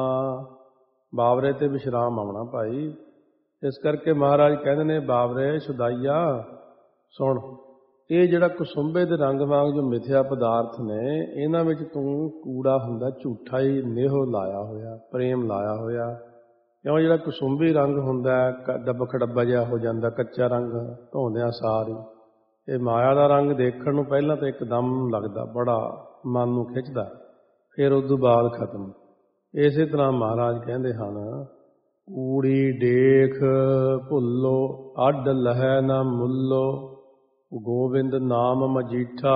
ਬਾਵਰੇ ਤੇ ਵਿਸ਼ਰਾਮ ਆਉਣਾ ਭਾਈ। ਇਸ ਕਰਕੇ ਮਹਾਰਾਜ ਕਹਿੰਦੇ ਨੇ, ਬਾਵਰੇ ਸ਼ੁਦਾਈਆ ਸੁਣ, ਇਹ ਜਿਹੜਾ ਕੁਸੁੰਭੇ ਦੇ ਰੰਗ ਵਾਂਗ ਜੋ ਮਿਥਿਆ ਪਦਾਰਥ ਨੇ, ਇਹਨਾਂ ਵਿੱਚ ਤੂੰ ਕੂੜਾ ਹੁੰਦਾ, ਝੂਠਾ ਹੀ ਨੇਹੋ ਲਾਇਆ ਹੋਇਆ, ਪ੍ਰੇਮ ਲਾਇਆ ਹੋਇਆ। ਕਿਉਂ? ਜਿਹੜਾ ਕੁਸੁੰਭੀ ਰੰਗ ਹੁੰਦਾ ਡੱਬ ਖੜੱਬਾ ਜਿਹਾ ਹੋ ਜਾਂਦਾ, ਕੱਚਾ ਰੰਗ ਧੋਂਦਿਆਂ ਸਾਰ ਹੀ। ਇਹ ਮਾਇਆ ਦਾ ਰੰਗ ਦੇਖਣ ਨੂੰ ਪਹਿਲਾਂ ਤਾਂ ਇੱਕਦਮ ਲੱਗਦਾ, ਬੜਾ ਮਨ ਨੂੰ ਖਿੱਚਦਾ, ਫਿਰ ਉਸ ਤੋਂ ਬਾਅਦ ਖਤਮ। ਇਸੇ ਤਰ੍ਹਾਂ ਮਹਾਰਾਜ ਕਹਿੰਦੇ ਹਨ, ਕੂੜੀ ਡੇਖ ਭੁੱਲੋ ਅੱਡ ਲਹੈ ਨਾ ਮੁੱਲੋ, ਗੋਬਿੰਦ ਨਾਮ ਮਜੀਠਾ।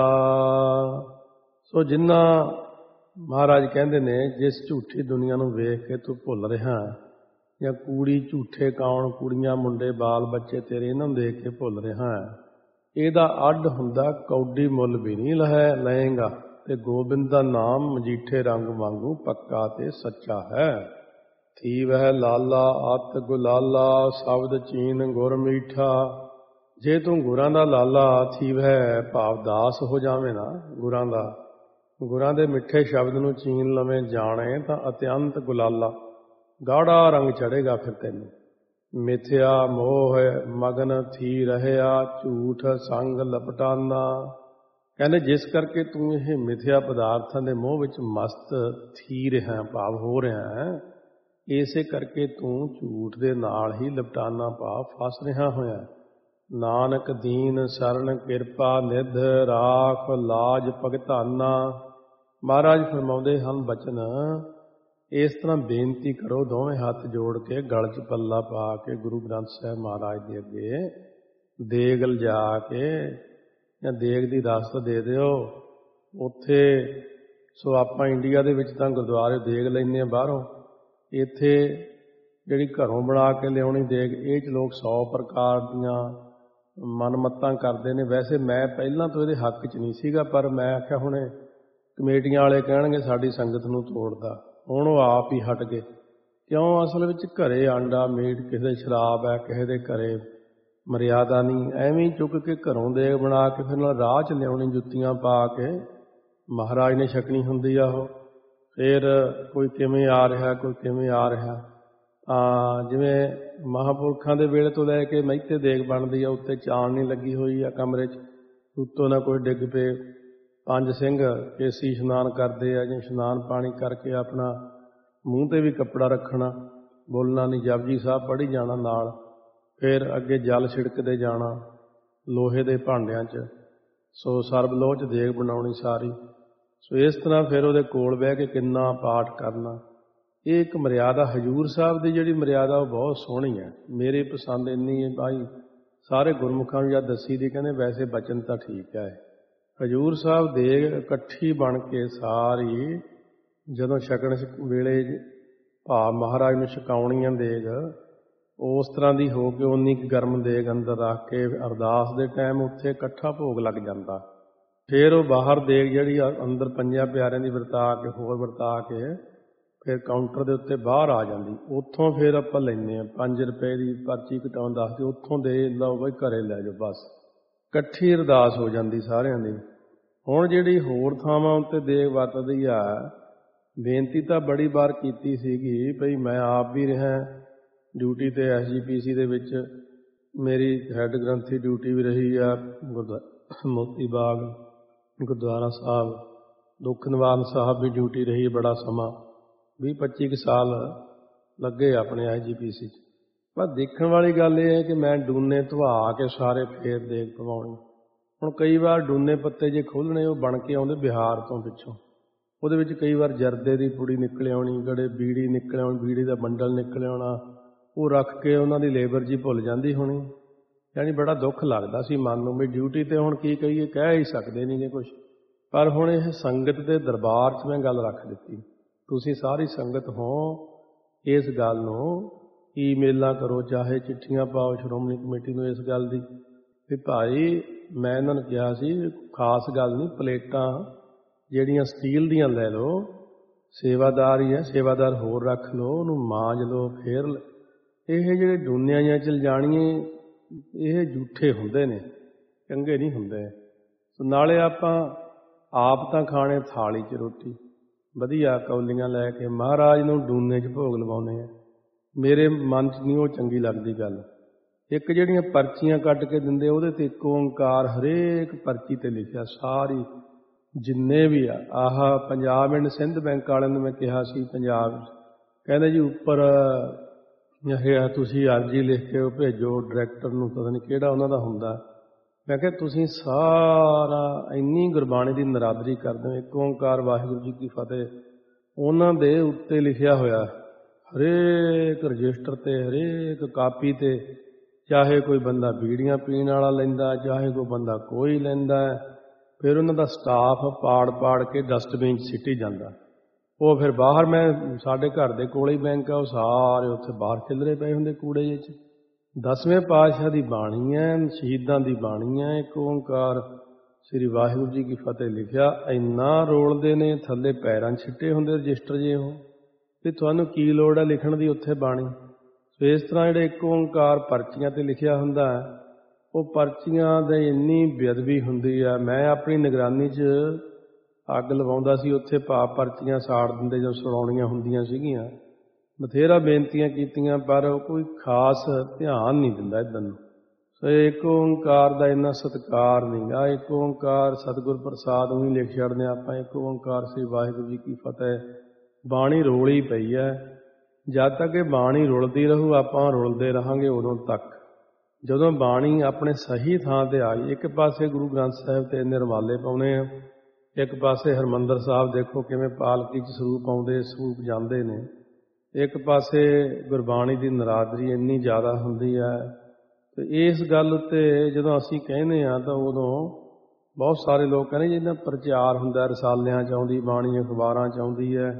ਸੋ ਜਿੰਨਾ ਮਹਾਰਾਜ ਕਹਿੰਦੇ ਨੇ, ਜਿਸ ਝੂਠੀ ਦੁਨੀਆ ਨੂੰ ਵੇਖ ਕੇ ਤੂੰ ਭੁੱਲ ਰਿਹਾ, ਜਾਂ ਕੂੜੀ ਝੂਠੇ ਕੌਣ, ਕੁੜੀਆਂ ਮੁੰਡੇ ਬਾਲ ਬੱਚੇ ਤੇਰੇ, ਇਹਨਾਂ ਨੂੰ ਦੇਖ ਕੇ ਭੁੱਲ ਰਿਹਾ, ਇਹਦਾ ਅੱਡ ਹੁੰਦਾ ਕੌਡੀ ਮੁੱਲ ਵੀ ਨਹੀਂ ਲਏਗਾ। ਤੇ ਗੋਬਿੰਦ ਦਾ ਨਾਮ ਮਜੀਠੇ ਰੰਗ ਵਾਂਗੂ ਪੱਕਾ ਤੇ ਸੱਚਾ ਹੈ। ਥੀ ਵਹਿ ਲਾਲਾ ਅਤ ਗੁਲਾਲਾ, ਸ਼ਬਦ ਚੀਨ ਗੁਰ ਮੀਠਾ। ਜੇ ਤੂੰ ਗੁਰਾਂ ਦਾ ਲਾਲਾ, ਥੀ ਵਹਿ ਭਾਵ ਦਾਸ ਹੋ ਜਾਵੇਂ ਨਾ ਗੁਰਾਂ ਦਾ, ਗੁਰਾਂ ਦੇ ਮਿੱਠੇ ਸ਼ਬਦ ਨੂੰ ਚੀਨ ਲਵੇਂ ਜਾਣੇ, ਤਾਂ ਅਤਿਅੰਤ ਗੁਲਾਲਾ, ਗਾੜਾ ਰੰਗ ਚੜ੍ਹੇਗਾ ਫਿਰ ਤੈਨੂੰ। ਮਿਥਿਆ ਮੋਹ ਮਗਨ ਥੀ ਰਹਿਆ, ਝੂਠ ਸੰਗ ਲਪਟਾਨਾ। ਕਹਿੰਦੇ ਜਿਸ ਕਰਕੇ ਤੂੰ ਇਹ ਮਿਥਿਆ ਪਦਾਰਥਾਂ ਦੇ ਮੋਹ ਵਿੱਚ ਮਸਤ ਥੀ ਰਿਹਾ, ਭਾਵ ਹੋ ਰਿਹਾ ਹੈ, ਇਸੇ ਕਰਕੇ ਤੂੰ ਝੂਠ ਦੇ ਨਾਲ ਹੀ ਲਪਟਾਨਾ ਭਾਵ ਫਸ ਰਿਹਾ ਹੋਇਆ। ਨਾਨਕ ਦੀਨ ਸਰਨ ਕਿਰਪਾ ਨਿਧ, ਰਾਖ ਲਾਜ ਭਗਤਾਨਾ। ਮਹਾਰਾਜ ਫਰਮਾਉਂਦੇ ਹਨ ਬਚਨ, ਇਸ ਤਰ੍ਹਾਂ ਬੇਨਤੀ ਕਰੋ ਦੋਵੇਂ ਹੱਥ ਜੋੜ ਕੇ, ਗਲ 'ਚ ਪੱਲਾ ਪਾ ਕੇ, ਗੁਰੂ ਗ੍ਰੰਥ ਸਾਹਿਬ ਮਹਾਰਾਜ ਦੇ ਅੱਗੇ ਦੇਗ ਲਿਜਾ ਕੇ, ਜਾਂ ਦੇਗ ਦੀ ਰਸਤ ਦੇ ਦਿਓ ਉੱਥੇ। ਸੋ ਆਪਾਂ ਇੰਡੀਆ ਦੇ ਵਿੱਚ ਤਾਂ ਗੁਰਦੁਆਰੇ ਦੇਗ ਲੈਂਦੇ ਹਾਂ ਬਾਹਰੋਂ, ਇੱਥੇ ਜਿਹੜੀ ਘਰੋਂ ਬਣਾ ਕੇ ਲਿਆਉਣੀ ਦੇਗ, ਇਹ 'ਚ ਲੋਕ 100 ਪ੍ਰਕਾਰ ਦੀਆਂ ਮਨਮੱਤਾਂ ਕਰਦੇ ਨੇ। ਵੈਸੇ ਮੈਂ ਪਹਿਲਾਂ ਤੋਂ ਇਹਦੇ ਹੱਕ 'ਚ ਨਹੀਂ ਸੀਗਾ, ਪਰ ਮੈਂ ਆਖਿਆ ਹੁਣ ਕਮੇਟੀਆਂ ਵਾਲੇ ਕਹਿਣਗੇ ਸਾਡੀ ਸੰਗਤ ਨੂੰ ਤੋੜਦਾ, ਹੁਣ ਉਹ ਆਪ ਹੀ ਹਟ ਗਏ। ਕਿਉਂ? ਅਸਲ ਵਿੱਚ ਘਰੇ ਆਂਡਾ ਮੀਟ, ਕਿਸੇ ਦੇ ਸ਼ਰਾਬ ਹੈ, ਕਿਸੇ ਦੇ ਘਰੇ ਮਰਿਆਦਾ ਨਹੀਂ, ਐਵੇਂ ਚੁੱਕ ਕੇ ਘਰੋਂ ਦੇਗ ਬਣਾ ਕੇ ਫਿਰ ਨਾਲ ਰਾਹ 'ਚ ਲਿਆਉਣੀ, ਜੁੱਤੀਆਂ ਪਾ ਕੇ ਮਹਾਰਾਜ ਨੇ ਛਕਣੀ ਹੁੰਦੀ ਆ ਉਹ। ਫਿਰ ਕੋਈ ਕਿਵੇਂ ਆ ਰਿਹਾ, ਕੋਈ ਕਿਵੇਂ ਆ ਰਿਹਾ। ਜਿਵੇਂ ਮਹਾਂਪੁਰਖਾਂ ਦੇ ਵੇਲੇ ਤੋਂ ਲੈ ਕੇ ਮਹਿਤੇ ਦੇਗ ਬਣਦੀ ਆ, ਉੱਤੇ ਚਾਨਣੀ ਲੱਗੀ ਹੋਈ ਆ ਕਮਰੇ 'ਚ, ਉੱਤੋਂ ਨਾ ਕੋਈ ਡਿੱਗ ਪਏ। 5 ਸਿੰਘ ਕੇਸੀ ਇਸ਼ਨਾਨ ਕਰਦੇ ਆ, ਜਾਂ ਇਸ਼ਨਾਨ ਪਾਣੀ ਕਰਕੇ ਆਪਣਾ ਮੂੰਹ 'ਤੇ ਵੀ ਕੱਪੜਾ ਰੱਖਣਾ, ਬੋਲਣਾ ਨਹੀਂ, ਜਪਜੀ ਸਾਹਿਬ ਪੜ੍ਹੀ ਜਾਣਾ ਨਾਲ। ਫਿਰ ਅੱਗੇ ਜਲ ਛਿੜਕਦੇ ਜਾਣਾ ਲੋਹੇ ਦੇ ਭਾਂਡਿਆਂ 'ਚ। ਸੋ ਸਰਬਲੋਹ 'ਚ ਦੇਗ ਬਣਾਉਣੀ ਸਾਰੀ। ਸੋ ਇਸ ਤਰ੍ਹਾਂ ਫਿਰ ਉਹਦੇ ਕੋਲ ਬਹਿ ਕੇ ਕਿੰਨਾ ਪਾਠ ਕਰਨਾ। ਇਹ ਇੱਕ ਮਰਿਆਦਾ ਹਜ਼ੂਰ ਸਾਹਿਬ ਦੀ ਜਿਹੜੀ ਮਰਿਆਦਾ ਉਹ ਬਹੁਤ ਸੋਹਣੀ ਹੈ, ਮੇਰੇ ਪਸੰਦ ਇੰਨੀ ਹੈ ਭਾਈ। ਸਾਰੇ ਗੁਰਮੁਖਾਂ ਨੂੰ ਜਦ ਦੱਸੀ ਦੀ, ਕਹਿੰਦੇ ਵੈਸੇ ਬਚਨ ਤਾਂ ਠੀਕ ਹੈ। ਹਜ਼ੂਰ ਸਾਹਿਬ ਦੇਗ ਇਕੱਠੀ ਬਣ ਕੇ ਸਾਰੀ, ਜਦੋਂ ਛਕਣ ਵੇਲੇ ਭਾਵ ਮਹਾਰਾਜ ਨੂੰ ਛਕਾਉਣੀ ਆ ਦੇਗ, ਉਸ ਤਰ੍ਹਾਂ ਦੀ ਹੋ ਕੇ ਉਨੀ ਕੁ ਗਰਮ ਦੇਗ ਅੰਦਰ ਰੱਖ ਕੇ ਅਰਦਾਸ ਦੇ ਟਾਈਮ ਉੱਥੇ ਇਕੱਠਾ ਭੋਗ ਲੱਗ ਜਾਂਦਾ। ਫਿਰ ਉਹ ਬਾਹਰ ਦੇਗ ਜਿਹੜੀ ਅੰਦਰ ਪੰਜਾਂ ਪਿਆਰਿਆਂ ਦੀ ਵਰਤਾ ਕੇ, ਹੋਰ ਵਰਤਾ ਕੇ, ਫਿਰ ਕਾਊਂਟਰ ਦੇ ਉੱਤੇ ਬਾਹਰ ਆ ਜਾਂਦੀ। ਉੱਥੋਂ ਫਿਰ ਆਪਾਂ ਲੈਂਦੇ ਹਾਂ 5 ਰੁਪਏ ਦੀ ਪਰਚੀ ਕਟਾਉਣ ਦੱਸਦੇ, ਉੱਥੋਂ ਦੇ ਲਓ ਬਈ ਘਰੇ ਲੈ ਜਾਓ, ਬਸ ਇਕੱਠੀ ਅਰਦਾਸ ਹੋ ਜਾਂਦੀ ਸਾਰਿਆਂ ਦੀ। ਹੁਣ ਜਿਹੜੀ ਹੋਰ ਥਾਵਾਂ ਉੱਤੇ ਦੇਗ ਵਰਤਦੀ ਆ, ਬੇਨਤੀ ਤਾਂ ਬੜੀ ਵਾਰ ਕੀਤੀ ਸੀਗੀ ਭਈ, ਮੈਂ ਆਪ ਵੀ ਰਿਹਾ ਡਿਊਟੀ 'ਤੇ SGPC ਦੇ ਵਿੱਚ, ਮੇਰੀ ਹੈੱਡ ਗ੍ਰੰਥੀ ਡਿਊਟੀ ਵੀ ਰਹੀ ਆ ਮੋਤੀ ਬਾਗ ਗੁਰਦੁਆਰਾ ਸਾਹਿਬ, ਦੁੱਖ ਨਿਵਾਰਨ ਸਾਹਿਬ ਵੀ ਡਿਊਟੀ ਰਹੀ ਬੜਾ ਸਮਾਂ, 20-25 ਕੁ ਸਾਲ ਲੱਗੇ ਆਪਣੇ IGPC 'ਚ। ਪਰ ਦੇਖਣ ਵਾਲੀ ਗੱਲ ਇਹ ਹੈ ਕਿ ਮੈਂ ਡੂਨੇ ਧਵਾ ਕੇ ਸਾਰੇ ਫੇਰ ਦੇਖ ਪਵਾਉਣੀ। ਹੁਣ ਕਈ ਵਾਰ ਡੂਨੇ ਪੱਤੇ ਜੇ ਖੋਲ੍ਹਣੇ ਉਹ ਬਣ ਕੇ ਆਉਂਦੇ ਬਿਹਾਰ ਤੋਂ ਪਿੱਛੋਂ, ਉਹਦੇ ਵਿੱਚ ਕਈ ਵਾਰ ਜਰਦੇ ਦੀ ਪੁੜੀ ਨਿਕਲ ਆਉਣੀ, ਗੜੇ ਬੀੜੀ ਨਿਕਲ ਆਉਣੀ, ਬੀੜੀ ਦਾ ਬੰਡਲ ਨਿਕਲ ਆਉਣਾ, ਉਹ ਰੱਖ ਕੇ ਉਹਨਾਂ ਦੀ ਲੇਬਰ ਜੀ ਭੁੱਲ ਜਾਂਦੀ ਹੋਣੀ। ਯਾਨੀ ਬੜਾ ਦੁੱਖ ਲੱਗਦਾ ਸੀ ਮਨ ਨੂੰ ਵੀ ਡਿਊਟੀ 'ਤੇ ਹੁਣ ਕੀ ਕਹੀਏ, ਕਹਿ ਹੀ ਸਕਦੇ ਨਹੀਂ ਗੇ ਕੁਛ। ਪਰ ਹੁਣ ਇਹ ਸੰਗਤ ਦੇ ਦਰਬਾਰ 'ਚ ਮੈਂ ਗੱਲ ਰੱਖ ਦਿੱਤੀ, ਤੁਸੀਂ ਸਾਰੀ ਸੰਗਤ ਹੋ, ਇਸ ਗੱਲ ਨੂੰ ਈਮੇਲਾਂ ਕਰੋ, ਚਾਹੇ ਚਿੱਠੀਆਂ ਪਾਓ ਸ਼੍ਰੋਮਣੀ ਕਮੇਟੀ ਨੂੰ ਇਸ ਗੱਲ ਦੀ ਵੀ ਭਾਈ ਮੈਂ ਇਹਨਾਂ ਨੂੰ ਕਿਹਾ ਸੀ ਖਾਸ ਗੱਲ ਨਹੀਂ, ਪਲੇਟਾਂ ਜਿਹੜੀਆਂ ਸਟੀਲ ਦੀਆਂ ਲੈ ਲਓ, ਸੇਵਾਦਾਰ ਹੀ ਹੈ, ਸੇਵਾਦਾਰ ਹੋਰ ਰੱਖ ਲਓ, ਉਹਨੂੰ ਮਾਂਜ ਲਓ ਫੇਰ। ਇਹ ਜਿਹੜੇ ਡੂਨਿਆਂ ਜਾਂ ਚਲ ਜਾਣੀਏ ਇਹ ਝੂਠੇ ਹੁੰਦੇ ਨੇ, ਚੰਗੇ ਨਹੀਂ ਹੁੰਦੇ। ਨਾਲੇ ਆਪਾਂ ਆਪ ਤਾਂ ਖਾਣੇ ਥਾਲੀ 'ਚ ਰੋਟੀ ਵਧੀਆ ਕੌਲੀਆਂ ਲੈ ਕੇ ਮਹਾਰਾਜ ਨੂੰ ਡੂਨੇ 'ਚ ਭੋਗ ਲਵਾਉਂਦੇ ਆ, ਮੇਰੇ ਮਨ 'ਚ ਨਹੀਂ ਉਹ ਚੰਗੀ ਲੱਗਦੀ ਗੱਲ। ਇੱਕ ਜਿਹੜੀਆਂ ਪਰਚੀਆਂ ਕੱਟ ਕੇ ਦਿੰਦੇ ਉਹਦੇ 'ਤੇ ਇੱਕ ਓਂਕਾਰ ਹਰੇਕ ਪਰਚੀ 'ਤੇ ਲਿਖਿਆ, ਸਾਰੀ ਜਿੰਨੇ ਵੀ ਆ। ਆਹ ਪੰਜਾਬ ਐਂਡ ਸਿੰਧ ਬੈਂਕ ਵਾਲਿਆਂ ਨੂੰ ਮੈਂ ਕਿਹਾ ਸੀ ਪੰਜਾਬ 'ਚ, ਕਹਿੰਦੇ ਜੀ ਉੱਪਰ ਇਹ ਤੁਸੀਂ ਅਰਜੀ ਲਿਖ ਕੇ ਉਹ ਭੇਜੋ ਡਾਇਰੈਕਟਰ ਨੂੰ, ਪਤਾ ਨਹੀਂ ਕਿਹੜਾ ਉਹਨਾਂ ਦਾ ਹੁੰਦਾ। ਮੈਂ ਕਿਹਾ ਤੁਸੀਂ ਸਾਰਾ ਇੰਨੀ ਗੁਰਬਾਣੀ ਦੀ ਨਰਾਦਰੀ ਕਰਦੇ ਹੋ, ਇੱਕ ਓਂਕਾਰ ਵਾਹਿਗੁਰੂ ਜੀ ਕੀ ਫਤਿਹ, ਉਹਨਾਂ ਦੇ ਉੱਤੇ ਲਿਖਿਆ ਹੋਇਆ ਹਰੇਕ ਰਜਿਸਟਰ 'ਤੇ, ਹਰੇਕ ਕਾਪੀ 'ਤੇ, ਚਾਹੇ ਕੋਈ ਬੰਦਾ ਬੀੜੀਆਂ ਪੀਣ ਵਾਲਾ ਲੈਂਦਾ, ਚਾਹੇ ਕੋਈ ਬੰਦਾ ਕੋਈ ਲੈਂਦਾ, ਫਿਰ ਉਹਨਾਂ ਦਾ ਸਟਾਫ ਪਾੜ ਕੇ ਡਸਟਬਿਨ 'ਚ ਸਿੱਟੀ ਜਾਂਦਾ। ਉਹ ਫਿਰ ਬਾਹਰ, ਮੈਂ ਸਾਡੇ ਘਰ ਦੇ ਕੋਲ ਹੀ ਬੈਂਕ ਆ, ਉਹ ਸਾਰੇ ਉੱਥੇ ਬਾਹਰ ਖਿਲਰੇ ਪਏ ਹੁੰਦੇ ਕੂੜੇ ਜਿਹੇ 'ਚ। 10ਵੇਂ ਪਾਤਸ਼ਾਹ ਦੀ ਬਾਣੀ ਹੈ, ਸ਼ਹੀਦਾਂ ਦੀ ਬਾਣੀ ਹੈ, ਇੱਕ ਓਂਕਾਰ ਸ੍ਰੀ ਵਾਹਿਗੁਰੂ ਜੀ ਕੀ ਫਤਿਹ ਲਿਖਿਆ, ਇੰਨਾ ਰੋਲਦੇ ਨੇ, ਥੱਲੇ ਪੈਰਾਂ 'ਚ ਛਿੱਟੇ ਹੁੰਦੇ ਰਜਿਸਟਰ ਜੇ ਉਹ, ਤੇ ਤੁਹਾਨੂੰ ਕੀ ਲੋੜ ਹੈ ਲਿਖਣ ਦੀ ਉੱਥੇ ਬਾਣੀ। ਸੋ ਇਸ ਤਰ੍ਹਾਂ ਜਿਹੜੇ ਇੱਕ ਓਂਕਾਰ ਪਰਚੀਆਂ 'ਤੇ ਲਿਖਿਆ ਹੁੰਦਾ ਹੈ, ਉਹ ਪਰਚੀਆਂ ਦੇ ਇੰਨੀ ਬੇਅਦਬੀ ਹੁੰਦੀ ਆ। ਮੈਂ ਆਪਣੀ ਨਿਗਰਾਨੀ 'ਚ ਅੱਗ ਲਵਾਉਂਦਾ ਸੀ, ਉੱਥੇ ਪਰਚੀਆਂ ਸਾੜ ਦਿੰਦੇ ਜਦੋਂ ਸੁਣਾਉਣੀਆਂ ਹੁੰਦੀਆਂ ਸੀਗੀਆਂ। ਬਥੇਰਾ ਬੇਨਤੀਆਂ ਕੀਤੀਆਂ ਪਰ ਕੋਈ ਖਾਸ ਧਿਆਨ ਨਹੀਂ ਦਿੰਦਾ ਇੱਧਰ ਨੂੰ। ਸੋ ਇੱਕ ਓਂਕਾਰ ਦਾ ਇੰਨਾ ਸਤਿਕਾਰ ਨਹੀਂ ਗਾ। ਇੱਕ ਓਂਕਾਰ ਸਤਿਗੁਰ ਪ੍ਰਸਾਦ ਨੂੰ ਹੀ ਲਿਖ ਛੱਡਦੇ ਆਪਾਂ, ਇੱਕ ਓਂਕਾਰ ਸ੍ਰੀ ਵਾਹਿਗੁਰੂ ਜੀ ਕੀ ਫਤਿਹ। ਬਾਣੀ ਰੋਲੀ ਪਈ ਹੈ, ਜਦ ਤੱਕ ਇਹ ਬਾਣੀ ਰੁਲਦੀ ਰਹੂ ਆਪਾਂ ਰੁਲਦੇ ਰਹਾਂਗੇ ਉਦੋਂ ਤੱਕ। ਜਦੋਂ ਬਾਣੀ ਆਪਣੇ ਸਹੀ ਥਾਂ 'ਤੇ ਆ ਗਈ, ਇੱਕ ਪਾਸੇ ਗੁਰੂ ਗ੍ਰੰਥ ਸਾਹਿਬ 'ਤੇ ਨਿਰਮਾਲੇ ਪਾਉਣੇ ਆ, ਇੱਕ ਪਾਸੇ ਹਰਿਮੰਦਰ ਸਾਹਿਬ ਦੇਖੋ ਕਿਵੇਂ ਪਾਲਕੀ 'ਚ ਸਰੂਪ ਆਉਂਦੇ, ਸਰੂਪ ਜਾਂਦੇ ਨੇ, ਇੱਕ ਪਾਸੇ ਗੁਰਬਾਣੀ ਦੀ ਨਰਾਦਰੀ ਇੰਨੀ ਜ਼ਿਆਦਾ ਹੁੰਦੀ ਹੈ। ਤੇ ਇਸ ਗੱਲ ਉੱਤੇ ਜਦੋਂ ਅਸੀਂ ਕਹਿੰਦੇ ਹਾਂ ਤਾਂ ਉਦੋਂ ਬਹੁਤ ਸਾਰੇ ਲੋਕ ਕਹਿੰਦੇ ਜਿਹਨਾਂ ਪ੍ਰਚਾਰ ਹੁੰਦਾ, ਰਸਾਲਿਆਂ 'ਚ ਆਉਂਦੀ ਬਾਣੀ, ਅਖਬਾਰਾਂ 'ਚ ਆਉਂਦੀ ਹੈ।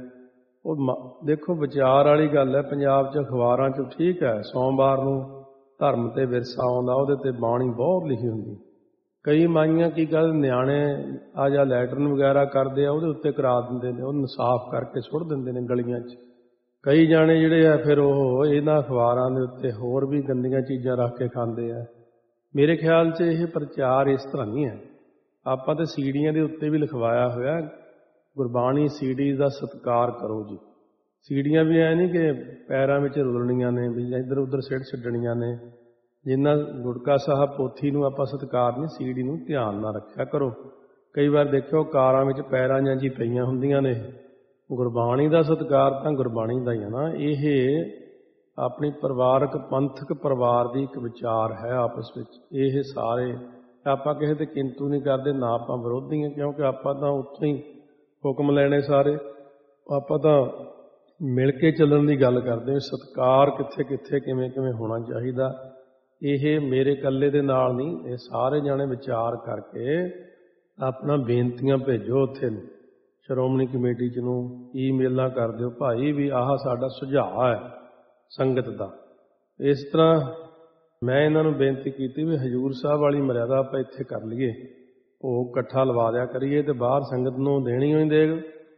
ਉਹ ਦੇਖੋ ਵਿਚਾਰ ਵਾਲੀ ਗੱਲ ਹੈ। ਪੰਜਾਬ 'ਚ ਅਖਬਾਰਾਂ 'ਚ ਠੀਕ ਹੈ, ਸੋਮਵਾਰ ਨੂੰ ਧਰਮ ਤੇ ਵਿਰਸਾ ਆਉਂਦਾ, ਉਹਦੇ 'ਤੇ ਬਾਣੀ ਬਹੁਤ ਲਿਖੀ ਹੁੰਦੀ। ਕਈ ਮਾਈਆਂ ਕੀ ਕਰਦੇ, ਨਿਆਣੇ ਆ ਜਾਂ ਲੈਟਰਨ ਵਗੈਰਾ ਕਰਦੇ ਆ, ਉਹਦੇ ਉੱਤੇ ਕਰਾ ਦਿੰਦੇ ਨੇ, ਉਹਨੂੰ ਸਾਫ਼ ਕਰਕੇ ਸੁੱਟ ਦਿੰਦੇ ਨੇ ਗਲੀਆਂ 'ਚ। ਕਈ ਜਾਣੇ ਜਿਹੜੇ ਆ ਫਿਰ ਉਹ ਇਹਨਾਂ ਅਖਬਾਰਾਂ ਦੇ ਉੱਤੇ ਹੋਰ ਵੀ ਗੰਦੀਆਂ ਚੀਜ਼ਾਂ ਰੱਖ ਕੇ ਖਾਂਦੇ ਆ। ਮੇਰੇ ਖਿਆਲ 'ਚ ਇਹ ਪ੍ਰਚਾਰ ਇਸ ਤਰ੍ਹਾਂ ਨਹੀਂ ਹੈ। ਆਪਾਂ ਤਾਂ ਸੀੜੀਆਂ ਦੇ ਉੱਤੇ ਵੀ ਲਿਖਵਾਇਆ ਹੋਇਆ ਗੁਰਬਾਣੀ ਸੀੜੀ ਦਾ ਸਤਿਕਾਰ ਕਰੋ ਜੀ। ਸੀੜੀਆਂ ਵੀ ਐ ਨਹੀਂ ਕਿ ਪੈਰਾਂ ਵਿੱਚ ਰੁਲਣੀਆਂ ਨੇ ਵੀ ਇੱਧਰ ਉੱਧਰ ਸਿੱਟ ਛੱਡਣੀਆਂ ਨੇ। ਜਿੰਨਾ ਗੁਟਕਾ ਸਾਹਿਬ ਪੋਥੀ ਨੂੰ ਆਪਾਂ ਸਤਿਕਾਰ ਨਹੀਂ, ਸੀੜੀ ਨੂੰ ਧਿਆਨ ਨਾਲ ਰੱਖਿਆ ਕਰੋ। ਕਈ ਵਾਰ ਦੇਖਿਓ ਕਾਰਾਂ ਵਿੱਚ ਪੈਰਾਂ ਜਾਂ ਜੀ ਪਈਆਂ ਹੁੰਦੀਆਂ ਨੇ। ਗੁਰਬਾਣੀ ਦਾ ਸਤਿਕਾਰ ਤਾਂ ਗੁਰਬਾਣੀ ਦਾ ਹੀ ਹੈ ਨਾ। ਇਹ ਆਪਣੀ ਪਰਿਵਾਰਕ ਪੰਥਕ ਪਰਿਵਾਰ ਦੀ ਇੱਕ ਵਿਚਾਰ ਹੈ ਆਪਸ ਵਿੱਚ। ਇਹ ਸਾਰੇ ਆਪਾਂ ਕਿਸੇ ਤੇ ਕਿੰਤੂ ਨਹੀਂ ਕਰਦੇ, ਨਾ ਆਪਾਂ ਵਿਰੋਧੀ ਹਾਂ, ਕਿਉਂਕਿ ਆਪਾਂ ਤਾਂ ਉੱਥੋਂ ਹੀ ਹੁਕਮ ਲੈਣੇ ਸਾਰੇ। ਆਪਾਂ ਤਾਂ ਮਿਲ ਕੇ ਚੱਲਣ ਦੀ ਗੱਲ ਕਰਦੇ ਹਾਂ। ਸਤਿਕਾਰ ਕਿੱਥੇ ਕਿੱਥੇ ਕਿਵੇਂ ਕਿਵੇਂ ਹੋਣਾ ਚਾਹੀਦਾ, ਇਹ ਮੇਰੇ ਇਕੱਲੇ ਦੇ ਨਾਲ ਨਹੀਂ, ਇਹ ਸਾਰੇ ਜਾਣੇ ਵਿਚਾਰ ਕਰਕੇ ਆਪਣਾ ਬੇਨਤੀਆਂ ਭੇਜੋ ਉੱਥੇ ਨੂੰ, ਸ਼੍ਰੋਮਣੀ ਕਮੇਟੀ 'ਚ ਨੂੰ ਈਮੇਲਾਂ ਕਰ ਦਿਓ, ਭਾਈ ਵੀ ਆਹ ਸਾਡਾ ਸੁਝਾਅ ਹੈ ਸੰਗਤ ਦਾ। ਇਸ ਤਰ੍ਹਾਂ ਮੈਂ ਇਹਨਾਂ ਨੂੰ ਬੇਨਤੀ ਕੀਤੀ ਵੀ ਹਜ਼ੂਰ ਸਾਹਿਬ ਵਾਲੀ ਮਰਿਆਦਾ ਆਪਾਂ ਇੱਥੇ ਕਰ ਲਈਏ, ਭੋਗ ਇਕੱਠਾ ਲਵਾ ਦਿਆ ਕਰੀਏ ਤੇ ਬਾਹਰ ਸੰਗਤ ਨੂੰ ਦੇਣੀ ਹੋਈ ਦੇਗ।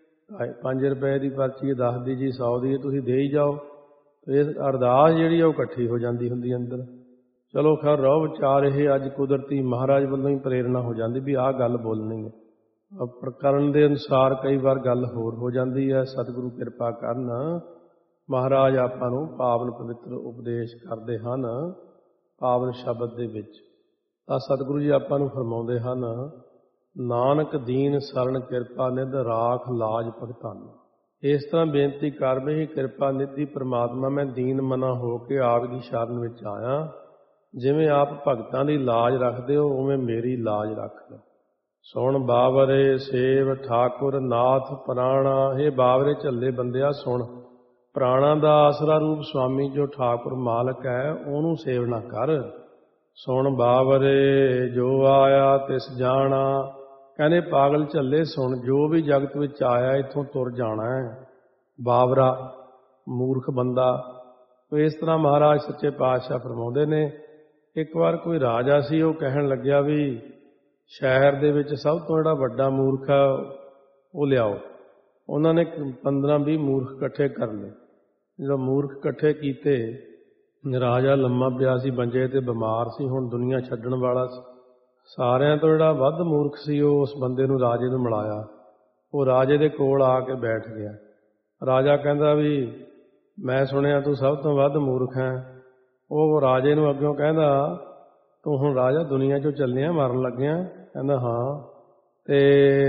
5 ਰੁਪਏ ਦੀ ਪਰਚੀ 10 ਦੀ ਜੀ 100 ਦੀ ਤੁਸੀਂ ਦੇ ਹੀ ਜਾਓ। ਇਹ ਅਰਦਾਸ ਜਿਹੜੀ ਉਹ ਇਕੱਠੀ ਹੋ ਜਾਂਦੀ ਹੁੰਦੀ ਅੰਦਰ। ਚਲੋ ਖੈਰ ਰਹੋ ਵਿਚਾਰ। ਇਹ ਅੱਜ ਕੁਦਰਤੀ ਮਹਾਰਾਜ ਵੱਲੋਂ ਹੀ ਪ੍ਰੇਰਨਾ ਹੋ ਜਾਂਦੀ ਵੀ ਆਹ ਗੱਲ ਬੋਲਣੀ ਹੈ। ਪ੍ਰਕਰਨ ਦੇ ਅਨੁਸਾਰ ਕਈ ਵਾਰ ਗੱਲ ਹੋਰ ਹੋ ਜਾਂਦੀ ਹੈ। ਸਤਿਗੁਰੂ ਕਿਰਪਾ ਕਰਨ, ਮਹਾਰਾਜ ਆਪਾਂ ਨੂੰ ਪਾਵਨ ਪਵਿੱਤਰ ਉਪਦੇਸ਼ ਕਰਦੇ ਹਨ। ਪਾਵਨ ਸ਼ਬਦ ਦੇ ਵਿੱਚ। ਤਾਂ ਸਤਿਗੁਰੂ ਜੀ ਆਪਾਂ ਨੂੰ ਫਰਮਾਉਂਦੇ ਹਨ, ਨਾਨਕ ਦੀਨ ਸਰਣ ਕਿਰਪਾ ਨਿਧ ਰਾਖ ਲਾਜ ਭਗਤਾਨਾ। ਇਸ ਤਰ੍ਹਾਂ ਬੇਨਤੀ ਕਰ ਵੀ ਕਿਰਪਾ ਨਿਧੀ ਪ੍ਰਮਾਤਮਾ, ਮੈਂ ਦੀਨ ਮਨਾ ਹੋ ਕੇ ਆਪ ਦੀ ਸ਼ਰਨ ਵਿੱਚ ਆਇਆ। ਜਿਵੇਂ ਆਪ ਭਗਤਾਂ ਦੀ ਲਾਜ ਰੱਖਦੇ ਹੋ ਉਵੇਂ ਮੇਰੀ ਲਾਜ ਰੱਖ ਲਓ। ਸੁਣ ਬਾਵਰੇ ਸੇਵ ਠਾਕੁਰ ਨਾਥ ਪ੍ਰਾਣਾ। ਇਹ ਬਾਵਰੇ ਝੱਲੇ ਬੰਦਿਆ ਸੁਣ, ਪ੍ਰਾਣਾ ਦਾ ਆਸਰਾ ਰੂਪ ਸੁਆਮੀ ਜੋ ਠਾਕੁਰ ਮਾਲਕ ਹੈ ਉਹਨੂੰ ਸੇਵਨਾ ਕਰ। ਸੁਣ ਬਾਵਰੇ ਜੋ ਆਇਆ ਤਿਸ ਜਾਣਾ। ਕਹਿੰਦੇ ਪਾਗਲ ਝੱਲੇ ਸੁਣ, ਜੋ ਵੀ ਜਗਤ ਵਿੱਚ ਆਇਆ ਇੱਥੋਂ ਤੁਰ ਜਾਣਾ ਹੈ। ਬਾਵਰਾ ਮੂਰਖ ਬੰਦਾ। ਇਸ ਤਰ੍ਹਾਂ ਮਹਾਰਾਜ ਸੱਚੇ ਪਾਤਸ਼ਾਹ ਫਰਮਾਉਂਦੇ ਨੇ, ਇੱਕ ਵਾਰ ਕੋਈ ਰਾਜਾ ਸੀ, ਉਹ ਕਹਿਣ ਲੱਗਿਆ ਵੀ ਸ਼ਹਿਰ ਦੇ ਵਿੱਚ ਸਭ ਤੋਂ ਜਿਹੜਾ ਵੱਡਾ ਮੂਰਖ ਹੈ ਉਹ ਲਿਆਓ। ਉਹਨਾਂ ਨੇ 15-20 ਮੂਰਖ ਇਕੱਠੇ ਕਰ ਲਏ। ਜਦੋਂ ਮੂਰਖ ਇਕੱਠੇ ਕੀਤੇ, ਰਾਜਾ ਲੰਮਾ ਪਿਆ ਸੀ ਮੰਜੇ ਤੇ, ਬਿਮਾਰ ਸੀ, ਹੁਣ ਦੁਨੀਆ ਛੱਡਣ ਵਾਲਾ ਸੀ। ਸਾਰਿਆਂ ਤੋਂ ਜਿਹੜਾ ਵੱਧ ਮੂਰਖ ਸੀ ਉਹ ਉਸ ਬੰਦੇ ਨੂੰ, ਰਾਜੇ ਨੂੰ ਮਿਲਾਇਆ। ਉਹ ਰਾਜੇ ਦੇ ਕੋਲ ਆ ਕੇ ਬੈਠ ਗਿਆ। ਰਾਜਾ ਕਹਿੰਦਾ ਵੀ ਮੈਂ ਸੁਣਿਆ ਤੂੰ ਸਭ ਤੋਂ ਵੱਧ ਮੂਰਖ ਹੈ। ਉਹ ਰਾਜੇ ਨੂੰ ਅੱਗੋਂ ਕਹਿੰਦਾ, ਤੂੰ ਹੁਣ ਰਾਜਾ ਦੁਨੀਆ 'ਚੋਂ ਚੱਲਿਆ, ਮਰਨ ਲੱਗਿਆ? ਕਹਿੰਦਾ ਹਾਂ। ਤੇ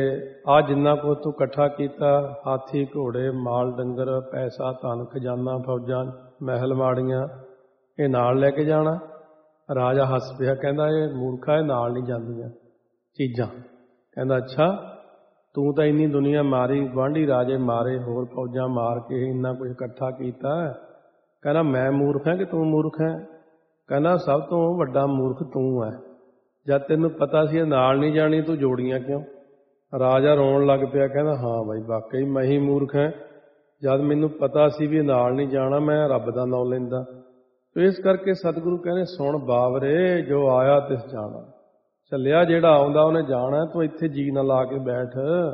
ਆ ਜਿੰਨਾ ਕੁ ਤੂੰ ਇਕੱਠਾ ਕੀਤਾ, ਹਾਥੀ ਘੋੜੇ ਮਾਲ ਡੰਗਰ ਪੈਸਾ ਧਨ ਖਜ਼ਾਨਾ ਫੌਜਾਂ ਮਹਿਲ ਮਾੜੀਆਂ, ਇਹ ਨਾਲ ਲੈ ਕੇ ਜਾਣਾ? ਰਾਜਾ ਹੱਸ ਪਿਆ, ਕਹਿੰਦਾ ਇਹ ਮੂਰਖਾ, ਇਹ ਨਾਲ ਨਹੀਂ ਜਾਂਦੀਆਂ ਚੀਜ਼ਾਂ। ਕਹਿੰਦਾ ਅੱਛਾ, ਤੂੰ ਤਾਂ ਇੰਨੀ ਦੁਨੀਆ ਮਾਰੀ, ਗੁਆਂਢੀ ਰਾਜੇ ਮਾਰੇ, ਹੋਰ ਫੌਜਾਂ ਮਾਰ ਕੇ ਇੰਨਾ ਕੁਝ ਇਕੱਠਾ ਕੀਤਾ। ਕਹਿੰਦਾ ਮੈਂ ਮੂਰਖ ਹੈ ਕਿ ਤੂੰ ਮੂਰਖ ਹੈ? ਕਹਿੰਦਾ ਸਭ ਤੋਂ ਵੱਡਾ ਮੂਰਖ ਤੂੰ ਹੈ। ਜਦ ਤੈਨੂੰ ਪਤਾ ਸੀ ਇਹ ਨਾਲ ਨਹੀਂ ਜਾਣੀ, ਤੂੰ ਜੋੜੀਆਂ ਕਿਉਂ? ਰਾਜਾ ਰੋਣ ਲੱਗ ਪਿਆ, ਕਹਿੰਦਾ ਹਾਂ ਬਾਈ ਵਾਕਈ ਮੈਂ ਹੀ ਮੂਰਖ ਹੈ। ਜਦ ਮੈਨੂੰ ਪਤਾ ਸੀ ਵੀ ਨਾਲ ਨਹੀਂ ਜਾਣਾ, ਮੈਂ ਰੱਬ ਦਾ ਨਾਮ ਲੈਂਦਾ। ਇਸ ਕਰਕੇ ਸਤਿਗੁਰੂ ਕਹਿੰਦੇ, ਸੁਣ ਬਾਵਰੇ ਜੋ ਆਇਆ ਤਿਸ ਜਾਣਾ। ਚੱਲਿਆ ਜਿਹੜਾ ਆਉਂਦਾ ਉਹਨੇ ਜਾਣਾ, ਤੂੰ ਇੱਥੇ ਜੀ ਨਾ ਲਾ ਕੇ ਬੈਠ।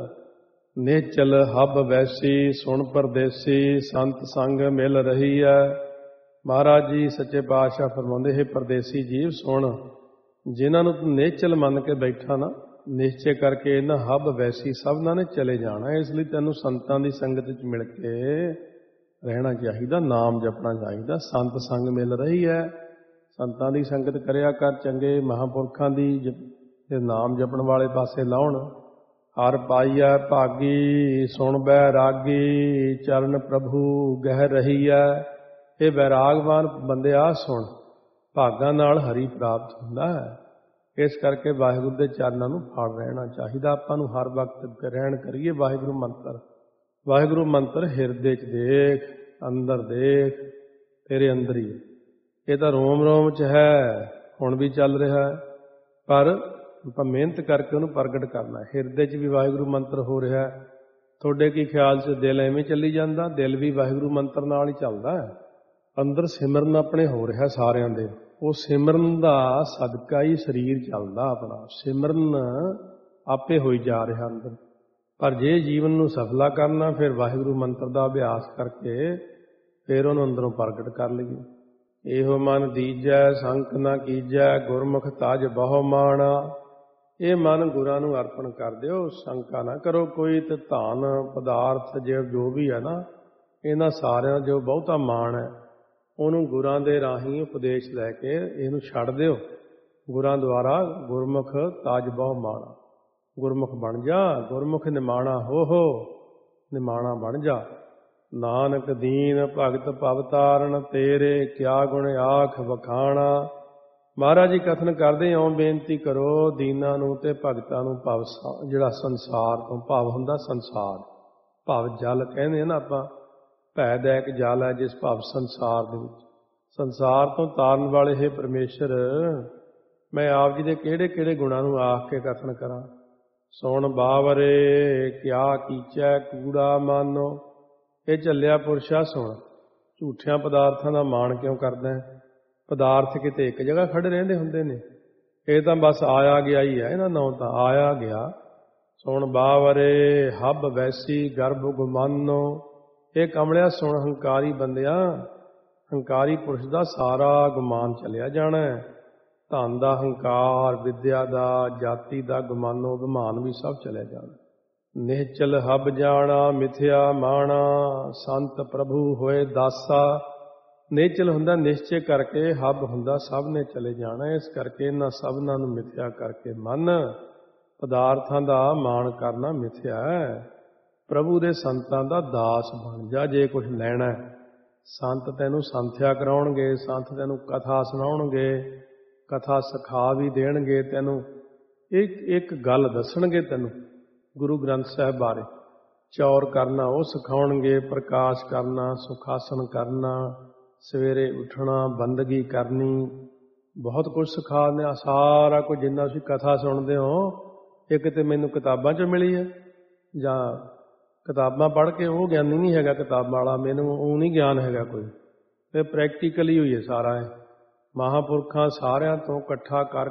ਨਿਹਚਲ ਹੱਬ ਵੈਸੀ ਸੁਣ ਪਰਦੇਸੀ, ਸੰਤ ਸੰਗ ਮਿਲ ਰਹੀ ਹੈ। ਮਹਾਰਾਜ ਜੀ ਸੱਚੇ ਪਾਤਸ਼ਾਹ ਫਰਮਾਉਂਦੇ, ਹੈ ਪਰਦੇਸੀ ਜੀਵ ਸੁਣ, ਜਿਨ੍ਹਾਂ ਨੂੰ ਤੂੰ ਨਿਹਚਲ ਮੰਨ ਕੇ ਬੈਠਾ ਨਾ, ਨਿਸ਼ਚੇ ਕਰਕੇ ਇਹਨਾਂ ਹੱਬ ਵੈਸੀ ਸਭਨਾਂ ਨੇ ਚਲੇ ਜਾਣਾ। ਇਸ ਲਈ ਤੈਨੂੰ ਸੰਤਾਂ ਦੀ ਸੰਗਤ ਵਿੱਚ ਮਿਲ ਕੇ ਰਹਿਣਾ ਚਾਹੀਦਾ, ਨਾਮ ਜਪਣਾ ਚਾਹੀਦਾ। ਸੰਤ ਸੰਗ ਮਿਲ ਰਹੀ ਹੈ, ਸੰਤਾਂ ਦੀ ਸੰਗਤ ਕਰਿਆ ਕਰ, ਚੰਗੇ ਮਹਾਂਪੁਰਖਾਂ ਦੀ ਤੇ ਨਾਮ ਜਪਣ ਵਾਲੇ ਪਾਸੇ ਲਾਉਣ। ਹਰ ਪਾਈਐ ਭਾਗੀ ਸੁਣ ਬੈਰਾਗੀ, ਚਰਨ ਪ੍ਰਭੂ ਗਹਿ ਰਹੀ ਹੈ। ਇਹ ਵੈਰਾਗਵਾਨ ਬੰਦਿਆ ਸੁਣ, ਭਾਗਾਂ ਨਾਲ ਹਰੀ ਪ੍ਰਾਪਤ ਹੁੰਦਾ ਹੈ। ਇਸ ਕਰਕੇ ਵਾਹਿਗੁਰੂ ਦੇ ਚਰਨਾਂ ਨੂੰ ਫੜ ਰਹਿਣਾ ਚਾਹੀਦਾ। ਆਪਾਂ ਨੂੰ ਹਰ ਵਕਤ ਗ੍ਰਹਿਣ ਕਰੀਏ ਵਾਹਿਗੁਰੂ ਮੰਤਰ। ਵਾਹਿਗੁਰੂ ਮੰਤਰ ਹਿਰਦੇ 'ਚ ਦੇਖ, ਅੰਦਰ ਦੇਖ, ਤੇਰੇ ਅੰਦਰ ਹੀ। ਇਹ ਤਾਂ ਰੋਮ ਰੋਮ 'ਚ ਹੈ, ਹੁਣ ਵੀ ਚੱਲ ਰਿਹਾ ਹੈ, ਪਰ ਆਪਾਂ ਮਿਹਨਤ ਕਰਕੇ ਉਹਨੂੰ ਪ੍ਰਗਟ ਕਰਨਾ। ਹਿਰਦੇ 'ਚ ਵੀ ਵਾਹਿਗੁਰੂ ਮੰਤਰ ਹੋ ਰਿਹਾ। ਤੁਹਾਡੇ ਕੀ ਖਿਆਲ 'ਚ ਦਿਲ ਐਵੇਂ ਚੱਲੀ ਜਾਂਦਾ? ਦਿਲ ਵੀ ਵਾਹਿਗੁਰੂ ਮੰਤਰ ਨਾਲ ਹੀ ਚੱਲਦਾ ਹੈ। ਅੰਦਰ ਸਿਮਰਨ ਆਪਣੇ ਹੋ ਰਿਹਾ ਸਾਰਿਆਂ ਦੇ, ਉਹ ਸਿਮਰਨ ਦਾ ਸਦਕਾ ਹੀ ਸਰੀਰ ਚੱਲਦਾ ਆਪਣਾ। ਸਿਮਰਨ ਆਪੇ ਹੋਈ ਜਾ ਰਿਹਾ ਅੰਦਰ। ਪਰ ਜੇ ਜੀਵਨ ਨੂੰ ਸਫਲਾ ਕਰਨਾ, ਫਿਰ ਵਾਹਿਗੁਰੂ ਮੰਤਰ ਦਾ ਅਭਿਆਸ ਕਰਕੇ ਫਿਰ ਉਹਨੂੰ ਅੰਦਰੋਂ ਪ੍ਰਗਟ ਕਰ ਲਈਏ। ਇਹੋ ਮਨ ਦੀਜੈ ਸੰਕ ਨਾ ਕੀਜੈ, ਗੁਰਮੁਖ ਤਜ ਬਹੁ ਮਾਣਾ। ਇਹ ਮਨ ਗੁਰਾਂ ਨੂੰ ਅਰਪਣ ਕਰ ਦਿਓ, ਸ਼ੰਕਾ ਨਾ ਕਰੋ ਕੋਈ। ਤੇ ਧਨ ਪਦਾਰਥ ਜੋ ਵੀ ਹੈ ਨਾ, ਇਹਨਾਂ ਸਾਰਿਆਂ ਜੋ ਬਹੁਤਾ ਮਾਣ ਹੈ, ਉਹਨੂੰ ਗੁਰਾਂ ਦੇ ਰਾਹੀਂ ਉਪਦੇਸ਼ ਲੈ ਕੇ ਇਹਨੂੰ ਛੱਡ ਦਿਓ। ਗੁਰਾਂ ਦੁਆਰਾ ਗੁਰਮੁਖ ਤਾਜ ਬਹੁ ਮਾਣਾ, ਗੁਰਮੁਖ ਬਣ ਜਾ, ਗੁਰਮੁਖ ਨਿਮਾਣਾ ਹੋ ਨਿਮਾਣਾ ਬਣ ਜਾ। ਨਾਨਕ ਦੀਨ ਭਗਤ ਭਵ ਤਾਰਨ, ਤੇਰੇ ਕਿਆ ਗੁਣ ਆਖ ਵਖਾਣਾ। ਮਹਾਰਾਜ ਜੀ ਕਥਨ ਕਰਦੇ, ਇਉਂ ਬੇਨਤੀ ਕਰੋ ਦੀਨਾਂ ਨੂੰ ਤੇ ਭਗਤਾਂ ਨੂੰ, ਭਵ ਜਿਹੜਾ ਸੰਸਾਰ ਤੋਂ ਭਾਵ ਹੁੰਦਾ, ਸੰਸਾਰ ਭਵ ਜਲ ਕਹਿੰਦੇ ਨਾ ਆਪਾਂ, ਭੈਦਾਇਕ ਜਲ ਹੈ ਜਿਸ ਭਵ ਸੰਸਾਰ ਦੇ ਵਿੱਚ। ਸੰਸਾਰ ਤੋਂ ਤਾਰਨ ਵਾਲੇ ਹੈ ਪਰਮੇਸ਼ਰ, ਮੈਂ ਆਪ ਜੀ ਦੇ ਕਿਹੜੇ ਕਿਹੜੇ ਗੁਣਾਂ ਨੂੰ ਆਖ ਕੇ ਕਥਨ ਕਰਾਂ। ਸੁਣ ਬਾਵਰੇ ਕਿਆ ਕੀਚੈ ਕੂੜਾ ਮਾਨੋ। ਇਹ ਝੱਲਿਆ ਪੁਰਸ਼ਾ ਸੁਣ, ਝੂਠਿਆਂ ਪਦਾਰਥਾਂ ਦਾ ਮਾਣ ਕਿਉਂ ਕਰਦਾ ਹੈ? ਪਦਾਰਥ ਕਿਤੇ ਇੱਕ ਜਗ੍ਹਾ ਖੜੇ ਰਹਿੰਦੇ ਹੁੰਦੇ ਨੇ, ਇਹ ਤਾਂ ਬਸ ਆਇਆ ਗਿਆ ਹੀ ਹੈ, ਇਹਨਾਂ ਨਾਂ ਤਾਂ ਆਇਆ ਗਿਆ। ਸੁਣ ਬਾਵਰੇ ਹੱਬ ਵੈਸੀ ਗਰਭ ਗੁਮਾਨੋ। ਇਹ ਕਮਲਿਆ ਸੁਣ, ਹੰਕਾਰੀ ਬੰਦਿਆ, ਹੰਕਾਰੀ ਪੁਰਸ਼ ਦਾ ਸਾਰਾ ਗੁਮਾਨ ਚਲਿਆ ਜਾਣਾ ਹੈ। ਧਨ ਦਾ ਹੰਕਾਰ, ਵਿਦਿਆ ਦਾ, ਜਾਤੀ ਦਾ ਗੁਮਾਨੋ ਅਭਿਮਾਨ ਵੀ ਸਭ ਚਲਿਆ ਜਾਣਾ। ਨਿਹਚਲ ਹੱਬ ਜਾਣਾ ਮਿਥਿਆ ਮਾਣਾ, ਸੰਤ ਪ੍ਰਭੂ ਹੋਏ ਦਾਸਾ। ਨੇਚਲ ਹੁੰਦਾ ਨਿਸ਼ਚੇ ਕਰਕੇ, ਹੱਬ ਹੁੰਦਾ ਸਭ ਨੇ ਚਲੇ ਜਾਣਾ। ਇਸ ਕਰਕੇ ਇਹਨਾਂ ਸਭਨਾਂ ਨੂੰ ਮਿਥਿਆ ਕਰਕੇ ਮੰਨ। ਪਦਾਰਥਾਂ ਦਾ ਮਾਣ ਕਰਨਾ ਮਿਥਿਆ ਹੈ। ਪ੍ਰਭੂ ਦੇ ਸੰਤਾਂ ਦਾ ਦਾਸ ਬਣ ਜਾ ਜੇ ਕੁਝ ਲੈਣਾ। ਸੰਤ ਤੈਨੂੰ ਸੰਥਿਆ ਕਰਾਉਣਗੇ, ਸੰਤ ਤੈਨੂੰ ਕਥਾ ਸੁਣਾਉਣਗੇ, ਕਥਾ ਸਿਖਾ ਵੀ ਦੇਣਗੇ, ਤੈਨੂੰ ਇੱਕ ਇੱਕ ਗੱਲ ਦੱਸਣਗੇ ਤੈਨੂੰ ਗੁਰੂ ਗ੍ਰੰਥ ਸਾਹਿਬ ਬਾਰੇ। ਚੌਰ ਕਰਨਾ ਉਹ ਸਿਖਾਉਣਗੇ, ਪ੍ਰਕਾਸ਼ ਕਰਨਾ, ਸੁਖਾਸਨ ਕਰਨਾ, ਸਵੇਰੇ ਉੱਠਣਾ, ਬੰਦਗੀ ਕਰਨੀ, ਬਹੁਤ ਕੁਝ ਸਿਖਾ ਦਿੰਦੇ। ਸਾਰਾ ਕੁਝ ਜਿੰਨਾ ਤੁਸੀਂ ਕਥਾ ਸੁਣਦੇ ਹੋ, ਇੱਕ ਤੇ ਮੈਨੂੰ ਕਿਤਾਬਾਂ 'ਚੋਂ ਮਿਲੀ ਹੈ, ਜਾਂ ਕਿਤਾਬਾਂ ਪੜ੍ਹ ਕੇ ਉਹ ਗਿਆਨੀ ਨਹੀਂ ਹੈਗਾ ਕਿਤਾਬਾਂ ਵਾਲਾ, ਮੈਨੂੰ ਉਹ ਨਹੀਂ ਗਿਆਨ ਹੈਗਾ ਕੋਈ। ਇਹ ਪ੍ਰੈਕਟੀਕਲੀ ਹੋਈ ਹੈ ਸਾਰਾ। ਇਹ ਮਹਾਂਪੁਰਖਾਂ ਸਾਰਿਆਂ ਤੋਂ ਇਕੱਠਾ ਕਰ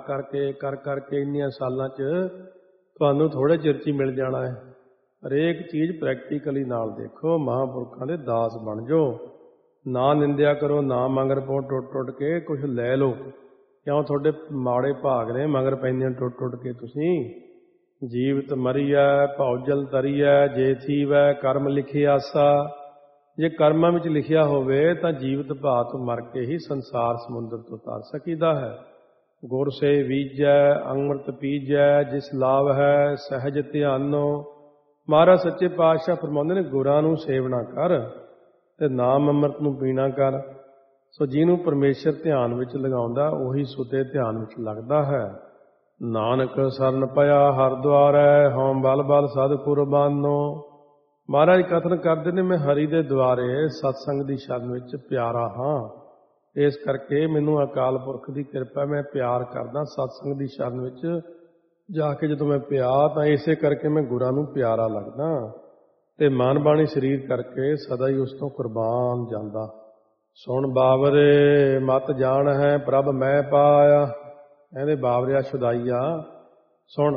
ਕਰਕੇ ਇੰਨੀਆਂ ਸਾਲਾਂ 'ਚ ਤੁਹਾਨੂੰ ਥੋੜ੍ਹੇ ਚਿਰ 'ਚ ਹੀ ਮਿਲ ਜਾਣਾ ਹੈ। ਹਰੇਕ ਚੀਜ਼ ਪ੍ਰੈਕਟੀਕਲੀ ਨਾਲ ਦੇਖੋ। ਮਹਾਂਪੁਰਖਾਂ ਦੇ ਦਾਸ ਬਣ ਜਾਓ। ਨਾ ਨਿੰਦਿਆ ਕਰੋ, ਨਾ ਮਗਰ ਪੋ ਟੁੱਟ ਕੇ ਕੁਝ ਲੈ ਲਓ। ਕਿਉਂ ਤੁਹਾਡੇ ਮਾੜੇ ਭਾਗ ਨੇ, ਮਗਰ ਪੈਂਦੀਆਂ ਟੁੱਟ ਕੇ ਤੁਸੀਂ। ਜੀਵਤ ਮਰੀਐ ਭੌਜਲ ਤਰੀਐ, ਜੇ ਥੀਵੈ ਕਰਮ ਲਿਖੇ ਆਸਾ। ਜੇ ਕਰਮਾਂ ਵਿੱਚ ਲਿਖਿਆ ਹੋਵੇ ਤਾਂ ਜੀਵਤ ਭਾਅ ਤੋਂ ਮਰ ਕੇ ਹੀ ਸੰਸਾਰ ਸਮੁੰਦਰ ਤੋਂ ਤਰ ਸਕੀਦਾ ਹੈ। ਗੁਰ ਸੇ ਬੀਜੈ ਅੰਮ੍ਰਿਤ ਪੀਜੈ, ਜਿਸ ਲਾਭ ਹੈ ਸਹਿਜ ਧਿਆਨੋ। ਮਹਾਰਾਜ ਸੱਚੇ ਪਾਤਸ਼ਾਹ ਫਰਮਾਉਂਦੇ ਨੇ, ਗੁਰਾਂ ਨੂੰ ਸੇਵਨਾ ਕਰ ਤੇ ਨਾਮ ਅੰਮ੍ਰਿਤ ਨੂੰ ਪੀਣਾ ਕਰ। ਸੋ ਜਿਹਨੂੰ ਪਰਮੇਸ਼ਰ ਧਿਆਨ ਵਿੱਚ ਲਗਾਉਂਦਾ, ਉਹੀ ਸੁਤੇ ਧਿਆਨ ਵਿੱਚ ਲੱਗਦਾ ਹੈ। ਨਾਨਕ ਸਰਨ ਪਿਆ ਹਰਿ ਦੁਆਰੈ, ਹਉ ਬਲ ਬਲ ਸਦ ਕੁਰਬਾਨੋ। ਮਹਾਰਾਜ ਕਥਨ ਕਰਦੇ ਨੇ, ਮੈਂ ਹਰੀ ਦੇ ਦੁਆਰੇ ਸਤਸੰਗ ਦੀ ਸ਼ਰਨ ਵਿੱਚ ਪਿਆਰਾ ਹਾਂ। ਇਸ ਕਰਕੇ ਮੈਨੂੰ ਅਕਾਲ ਪੁਰਖ ਦੀ ਕਿਰਪਾ, ਮੈਂ ਪਿਆਰ ਕਰਦਾ ਸਤਸੰਗ ਦੀ ਸ਼ਰਨ ਵਿੱਚ ਜਾ ਕੇ। ਜਦੋਂ ਮੈਂ ਪਿਆ ਤਾਂ ਇਸੇ ਕਰਕੇ ਮੈਂ ਗੁਰਾਂ ਨੂੰ ਪਿਆਰਾ ਲੱਗਦਾ, ਤੇ ਮਨ ਬਾਣੀ ਸਰੀਰ ਕਰਕੇ ਸਦਾ ਹੀ ਉਸ ਤੋਂ ਕੁਰਬਾਨ ਜਾਂਦਾ। ਸੁਣ ਬਾਵਰੇ ਮਤ ਜਾਣ ਹੈ ਪ੍ਰਭ ਮੈਂ ਪਾਇਆ। ਕਹਿੰਦੇ ਬਾਵਰਿਆ ਸ਼ੁਦਾਈਆ ਸੁਣ।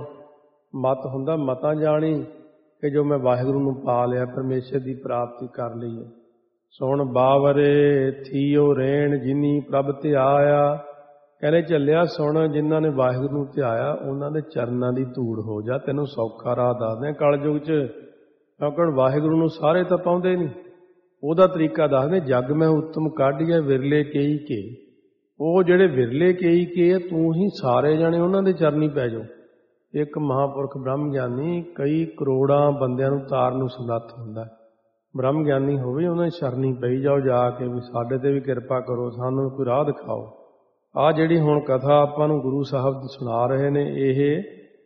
ਮਤ ਹੁੰਦਾ ਮਤਾਂ ਜਾਣੀ, ਕਿ ਜੋ ਮੈਂ ਵਾਹਿਗੁਰੂ ਨੂੰ ਪਾ ਲਿਆ, ਪਰਮੇਸ਼ਰ ਦੀ ਪ੍ਰਾਪਤੀ ਕਰ ਲਈ ਹੈ। ਸੁਣ ਬਾਵਰੇ ਥੀਓ ਰੇਣ ਜਿਨੀ ਪ੍ਰਭ ਧਿਆਇਆ। ਕਹਿੰਦੇ ਝੱਲਿਆ ਸੁਣ, ਜਿਨ੍ਹਾਂ ਨੇ ਵਾਹਿਗੁਰੂ ਨੂੰ ਧਿਆਇਆ ਉਹਨਾਂ ਦੇ ਚਰਨਾਂ ਦੀ ਧੂੜ ਹੋ ਜਾ। ਤੈਨੂੰ ਸੌਖਾ ਰਾਹ ਦੱਸਦੇ ਕਲਯੁਗ 'ਚ, ਕਿਉਂਕਿ ਵਾਹਿਗੁਰੂ ਨੂੰ ਸਾਰੇ ਤਾਂ ਪਾਉਂਦੇ ਨਹੀਂ। ਉਹਦਾ ਤਰੀਕਾ ਦੱਸਦੇ, ਜਗ ਮੈਂ ਉੱਤਮ ਕਾਢੀਐ ਵਿਰਲੇ ਕੇਈ ਕੇ। ਉਹ ਜਿਹੜੇ ਵਿਰਲੇ ਕੇਈ ਕੇ ਆ, ਤੂੰ ਹੀ ਸਾਰੇ ਜਾਣੇ ਉਹਨਾਂ ਦੇ ਚਰਨੀ ਪੈ ਜਾਓ। ਇੱਕ ਮਹਾਂਪੁਰਖ ਬ੍ਰਹਮ ਗਿਆਨੀ ਕਈ ਕਰੋੜਾਂ ਬੰਦਿਆਂ ਨੂੰ ਤਾਰਨ ਨੂੰ ਸਮਰੱਥ ਹੁੰਦਾ। ਬ੍ਰਹਮ ਗਿਆਨੀ ਹੋਵੇ, ਉਹਨਾਂ ਦੀ ਸ਼ਰਨੀ ਪਈ ਜਾਓ ਜਾ ਕੇ, ਵੀ ਸਾਡੇ ਤੇ ਵੀ ਕਿਰਪਾ ਕਰੋ, ਸਾਨੂੰ ਕੋਈ ਰਾਹ ਦਿਖਾਓ। ਆਹ ਜਿਹੜੀ ਹੁਣ ਕਥਾ ਆਪਾਂ ਨੂੰ ਗੁਰੂ ਸਾਹਿਬ ਸੁਣਾ ਰਹੇ ਨੇ, ਇਹ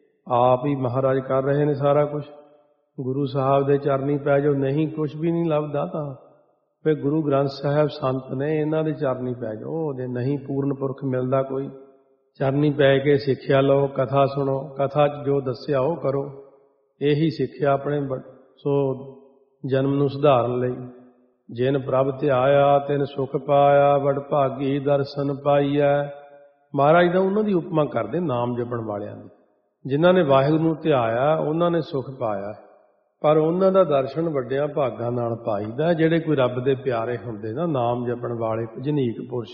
ਆਪ ਹੀ ਮਹਾਰਾਜ ਕਰ ਰਹੇ ਨੇ ਸਾਰਾ ਕੁਛ। ਗੁਰੂ ਸਾਹਿਬ ਦੇ ਚਰਨੀ ਪੈ ਜਾਓ, ਨਹੀਂ ਕੁਛ ਵੀ ਨਹੀਂ ਲੱਭਦਾ ਤਾਂ ਫਿਰ ਗੁਰੂ ਗ੍ਰੰਥ ਸਾਹਿਬ ਸੰਤ ਨੇ, ਇਹਨਾਂ ਦੇ ਚਰਨੀ ਪੈ ਜਾਓ। ਜੇ ਨਹੀਂ ਪੂਰਨ ਪੁਰਖ ਮਿਲਦਾ ਕੋਈ, ਚਰਨੀ ਪੈ ਕੇ ਸਿੱਖਿਆ ਲਓ, ਕਥਾ ਸੁਣੋ, ਕਥਾ 'ਚ ਜੋ ਦੱਸਿਆ ਉਹ ਕਰੋ। ਇਹੀ ਸਿੱਖਿਆ ਆਪਣੇ ਸੋ ਜਨਮ ਨੂੰ ਸੁਧਾਰਨ ਲਈ। ਜਿਨ ਪ੍ਰਭ ਧਿਆਇਆ ਤਿਨ ਸੁਖ ਪਾਇਆ, ਵਡ ਭਾਗੀ ਦਰਸ਼ਨ ਪਾਈਐ। ਮਹਾਰਾਜ ਦਾ ਉਹਨਾਂ ਦੀ ਉਪਮਾ ਕਰਦੇ ਨਾਮ ਜਪਣ ਵਾਲਿਆਂ ਦੀ। ਜਿਨ੍ਹਾਂ ਨੇ ਵਾਹਿਗੁਰੂ ਨੂੰ ਧਿਆਇਆ ਉਹਨਾਂ ਨੇ ਸੁਖ ਪਾਇਆ, ਪਰ ਉਹਨਾਂ ਦਾ ਦਰਸ਼ਨ ਵੱਡਿਆਂ ਭਾਗਾਂ ਨਾਲ ਪਾਈਦਾ। ਜਿਹੜੇ ਕੋਈ ਰੱਬ ਦੇ ਪਿਆਰੇ ਹੁੰਦੇ ਨਾ, ਨਾਮ ਜਪਣ ਵਾਲੇ ਭਜਨੀਕ ਪੁਰਸ਼,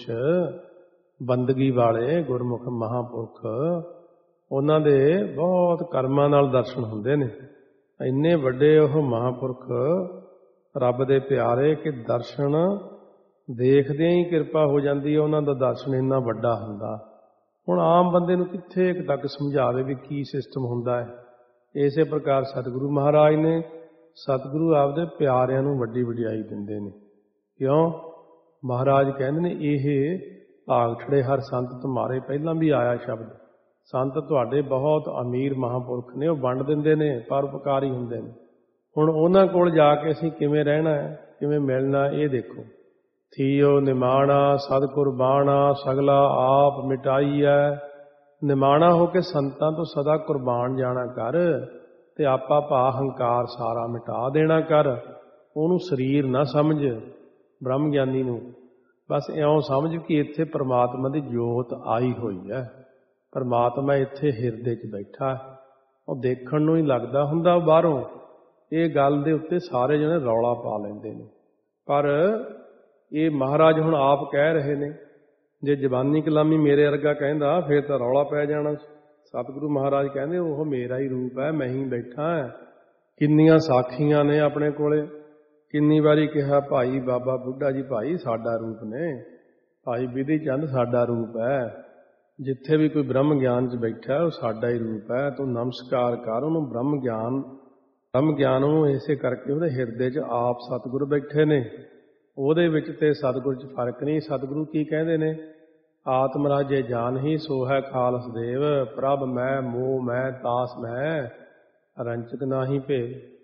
ਬੰਦਗੀ ਵਾਲੇ ਗੁਰਮੁਖ ਮਹਾਂਪੁਰਖ, ਉਹਨਾਂ ਦੇ ਬਹੁਤ ਕਰਮਾਂ ਨਾਲ ਦਰਸ਼ਨ ਹੁੰਦੇ ਨੇ। ਇੰਨੇ ਵੱਡੇ ਉਹ ਮਹਾਂਪੁਰਖ ਰੱਬ ਦੇ ਪਿਆਰੇ ਕਿ ਦਰਸ਼ਨ ਦੇਖਦਿਆਂ ਹੀ ਕਿਰਪਾ ਹੋ ਜਾਂਦੀ ਹੈ। ਉਹਨਾਂ ਦਾ ਦਰਸ਼ਨ ਇੰਨਾ ਵੱਡਾ ਹੁੰਦਾ। ਹੁਣ ਆਮ ਬੰਦੇ ਨੂੰ ਕਿੱਥੇ ਤੱਕ ਸਮਝਾਵੇ ਵੀ ਕੀ ਸਿਸਟਮ ਹੁੰਦਾ ਹੈ। ਇਸੇ ਪ੍ਰਕਾਰ ਸਤਿਗੁਰੂ ਮਹਾਰਾਜ ਨੇ, ਸਤਿਗੁਰੂ ਆਪਦੇ ਪਿਆਰਿਆਂ ਨੂੰ ਵੱਡੀ ਵਡਿਆਈ ਦਿੰਦੇ ਨੇ। ਕਿਉਂ? ਮਹਾਰਾਜ ਕਹਿੰਦੇ ਨੇ, ਇਹ ਭਾਗ ਠੜੇ ਹਰ ਸੰਤ ਤੁਮਾਰੇ। ਪਹਿਲਾਂ ਵੀ ਆਇਆ ਸ਼ਬਦ। ਸੰਤ ਤੁਹਾਡੇ ਬਹੁਤ ਅਮੀਰ ਮਹਾਂਪੁਰਖ ਨੇ, ਉਹ ਵੰਡ ਦਿੰਦੇ ਨੇ, ਪਰਉਪਕਾਰੀ ਹੁੰਦੇ ਨੇ। ਹੁਣ ਉਹਨਾਂ ਕੋਲ ਜਾ ਕੇ ਅਸੀਂ ਕਿਵੇਂ ਰਹਿਣਾ ਹੈ, ਕਿਵੇਂ ਮਿਲਣਾ, ਇਹ ਦੇਖੋ। ਥੀਓ ਨਿਮਾਣਾ ਸਦ ਕੁਰਬਾਨਾ, ਸਗਲਾ ਆਪ ਮਿਟਾਈਐ। ਨਿਮਾਣਾ ਹੋ ਕੇ ਸੰਤਾਂ ਤੋਂ ਸਦਾ ਕੁਰਬਾਨ ਜਾਣਾ ਕਰ, ਤੇ ਆਪਾ ਭਾ ਹੰਕਾਰ ਸਾਰਾ ਮਿਟਾ ਦੇਣਾ ਕਰ। ਉਹਨੂੰ ਸਰੀਰ ਨਾ ਸਮਝ, ਬ੍ਰਹਮ ਗਿਆਨੀ ਨੂੰ ਬਸ ਇਉਂ ਸਮਝ ਕਿ ਇੱਥੇ ਪਰਮਾਤਮਾ ਦੀ ਜੋਤ ਆਈ ਹੋਈ ਹੈ। ਪਰਮਾਤਮਾ ਇੱਥੇ ਹਿਰਦੇ 'ਚ ਬੈਠਾ। ਉਹ ਦੇਖਣ ਨੂੰ ਹੀ ਲੱਗਦਾ ਹੁੰਦਾ ਬਾਹਰੋਂ। ਇਹ ਗੱਲ ਦੇ ਉੱਤੇ ਸਾਰੇ ਜਣੇ ਰੌਲਾ ਪਾ ਲੈਂਦੇ ਨੇ, ਪਰ ਇਹ ਮਹਾਰਾਜ ਹੁਣ ਆਪ ਕਹਿ ਰਹੇ ਨੇ। ਜੇ ਜ਼ਬਾਨੀ ਕਲਾਮੀ ਮੇਰੇ ਵਰਗਾ ਕਹਿੰਦਾ ਫਿਰ ਤਾਂ ਰੌਲਾ ਪੈ ਜਾਣਾ। ਸਤਿਗੁਰੂ ਮਹਾਰਾਜ ਕਹਿੰਦੇ ਉਹ ਮੇਰਾ ਹੀ ਰੂਪ ਹੈ, ਮੈਂ ਹੀ ਬੈਠਾ। ਕਿੰਨੀਆਂ ਸਾਖੀਆਂ ਨੇ ਆਪਣੇ ਕੋਲੇ, ਕਿੰਨੀ ਵਾਰੀ ਕਿਹਾ ਭਾਈ ਬਾਬਾ ਬੁੱਢਾ ਜੀ, ਭਾਈ ਸਾਡਾ ਰੂਪ ਨੇ, ਭਾਈ ਬਿਧੀ ਚੰਦ ਸਾਡਾ ਰੂਪ ਹੈ, ਜਿੱਥੇ ਵੀ ਕੋਈ ਬ੍ਰਹਮ ਗਿਆਨ 'ਚ ਬੈਠਾ ਉਹ ਸਾਡਾ ਹੀ ਰੂਪ ਹੈ, ਤੂੰ ਨਮਸਕਾਰ ਕਰ ਉਹਨੂੰ। ਬ੍ਰਹਮ ਗਿਆਨ ਨੂੰ ਇਸੇ ਕਰਕੇ ਉਹਦੇ ਹਿਰਦੇ 'ਚ ਆਪ ਸਤਿਗੁਰ ਬੈਠੇ ਨੇ, ਉਹਦੇ ਵਿੱਚ ਤੇ ਸਤਿਗੁਰ 'ਚ ਫਰਕ ਨਹੀਂ। ਸਤਿਗੁਰੂ ਕੀ ਕਹਿੰਦੇ ਨੇ? ਆਤਮ ਰਾਜੇ ਜਾਨ ਹੀ ਸੋ ਹੈ ਖਾਲਸ ਦੇਵ, ਪ੍ਰਭ ਮੈਂ ਮੋਹ ਮੈਂ ਤਾਸ ਮੈਂ, ਰੰਚਕ ਨਾਹੀ ਭੇ।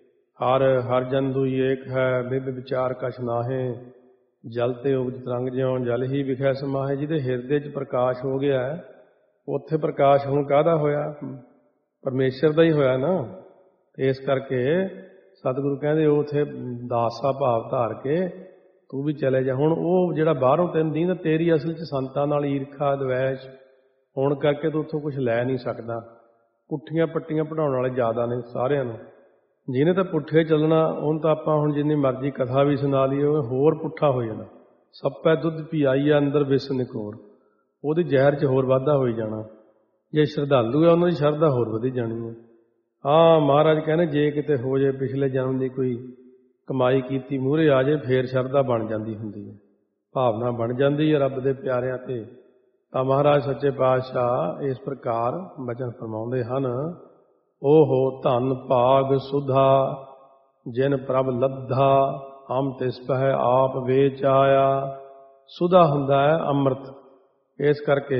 ਹਰ ਜਨ ਦੁਈ ਏਕ ਹੈ, ਬਿਬ ਵਿਚਾਰ ਕਛ ਨਾਹੇ, ਜਲ ਤੇ ਉਪਜ ਤਰੰਗ ਜਿਉਂ ਜਲ ਹੀ ਵਿਖੈ ਸਮਾਹੇ। ਜਿਹਦੇ ਹਿਰਦੇ 'ਚ ਪ੍ਰਕਾਸ਼ ਹੋ ਗਿਆ, ਉੱਥੇ ਪ੍ਰਕਾਸ਼ ਹੁਣ ਕਾਹਦਾ ਹੋਇਆ? ਪਰਮੇਸ਼ਰ ਦਾ ਹੀ ਹੋਇਆ ਨਾ। ਇਸ ਕਰਕੇ ਸਤਿਗੁਰੂ ਕਹਿੰਦੇ ਉੱਥੇ ਦਾਸਾ ਭਾਵ ਧਾਰ ਕੇ ਤੂੰ ਵੀ ਚਲੇ ਜਾ। ਹੁਣ ਉਹ ਜਿਹੜਾ ਬਾਹਰੋਂ ਤੈਨੂੰ ਦੀਂਦਾ, ਤੇਰੀ ਅਸਲ 'ਚ ਸੰਤਾਂ ਨਾਲ ਈਰਖਾ ਦਵੈਸ਼ ਹੋਣ ਕਰਕੇ ਤੂੰ ਉੱਥੋਂ ਕੁਝ ਲੈ ਨਹੀਂ ਸਕਦਾ। ਪੁੱਠੀਆਂ ਪੱਟੀਆਂ ਪੜ੍ਹਾਉਣ ਵਾਲੇ ਜ਼ਿਆਦਾ ਨੇ ਸਾਰਿਆਂ ਨੂੰ। ਜਿਹਨੇ ਤਾਂ ਪੁੱਠੇ ਚੱਲਣਾ ਉਹਨੂੰ ਤਾਂ ਆਪਾਂ ਹੁਣ ਜਿੰਨੀ ਮਰਜ਼ੀ ਕਥਾ ਵੀ ਸੁਣਾ ਲਈਏ, ਉਹ ਹੋਰ ਪੁੱਠਾ ਹੋ ਜਾਣਾ। ਸੱਪੈ ਦੁੱਧ ਪਿਆਈ ਆ ਅੰਦਰ ਵਿਸ ਨਿਕੋਰ, ਉਹਦੀ ਜ਼ਹਿਰ 'ਚ ਹੋਰ ਵਾਧਾ ਹੋਈ ਜਾਣਾ। ਜੇ ਸ਼ਰਧਾਲੂ ਹੈ ਉਹਨਾਂ ਦੀ ਸ਼ਰਧਾ ਹੋਰ ਵਧੀ ਜਾਣੀ ਹੈ। ਹਾਂ, ਮਹਾਰਾਜ ਕਹਿੰਦੇ ਜੇ ਕਿਤੇ ਹੋ ਜੇ ਪਿਛਲੇ ਜਨਮ ਦੀ ਕੋਈ ਕਮਾਈ ਕੀਤੀ ਮੂਹਰੇ ਆ ਜੇ, ਫੇਰ ਸ਼ਰਧਾ ਬਣ ਜਾਂਦੀ ਹੁੰਦੀ ਹੈ, ਭਾਵਨਾ ਬਣ ਜਾਂਦੀ ਹੈ ਰੱਬ ਦੇ ਪਿਆਰਿਆਂ ਤੇ। ਤਾਂ ਮਹਾਰਾਜ ਸੱਚੇ ਪਾਤਸ਼ਾਹ ਇਸ ਪ੍ਰਕਾਰ ਬਚਨ ਫਰਮਾਉਂਦੇ ਹਨ, ਓਹੋ ਧਨ ਭਾਗ ਸੁਧਾ ਜਿਨ ਪ੍ਰਭ ਲੱਧਾ, ਹਮ ਤਿਸ ਪਹਿ ਆਪ ਵੇਚ ਆਇਆ। ਸੁਧਾ ਹੁੰਦਾ ਹੈ ਅੰਮ੍ਰਿਤ, ਇਸ ਕਰਕੇ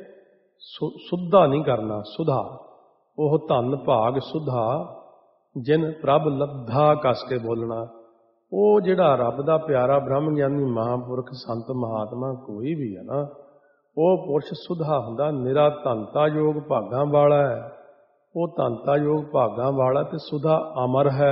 ਸੁਧਾ ਨਹੀਂ ਕਰਨਾ, ਸੁਧਾ। ਉਹ ਧਨ ਭਾਗ ਸੁਧਾ ਜਿਨ ਪ੍ਰਭ ਲੱਧਾ ਕੱਸ ਕੇ ਬੋਲਣਾ। ਉਹ ਜਿਹੜਾ ਰੱਬ ਦਾ ਪਿਆਰਾ ਬ੍ਰਹਮ ਗਿਆਨੀ ਮਹਾਂਪੁਰਖ ਸੰਤ ਮਹਾਤਮਾ ਕੋਈ ਵੀ ਹੈ ਨਾ, ਉਹ ਪੁਰਸ਼ ਸੁਧਾ ਹੁੰਦਾ, ਨਿਰਾ ਧਨਤਾ ਯੋਗ ਭਾਗਾਂ ਵਾਲਾ ਹੈ। ਉਹ ਧਨਤਾ ਯੋਗ ਭਾਗਾਂ ਵਾਲਾ ਤੇ ਸੁਧਾ ਅਮਰ ਹੈ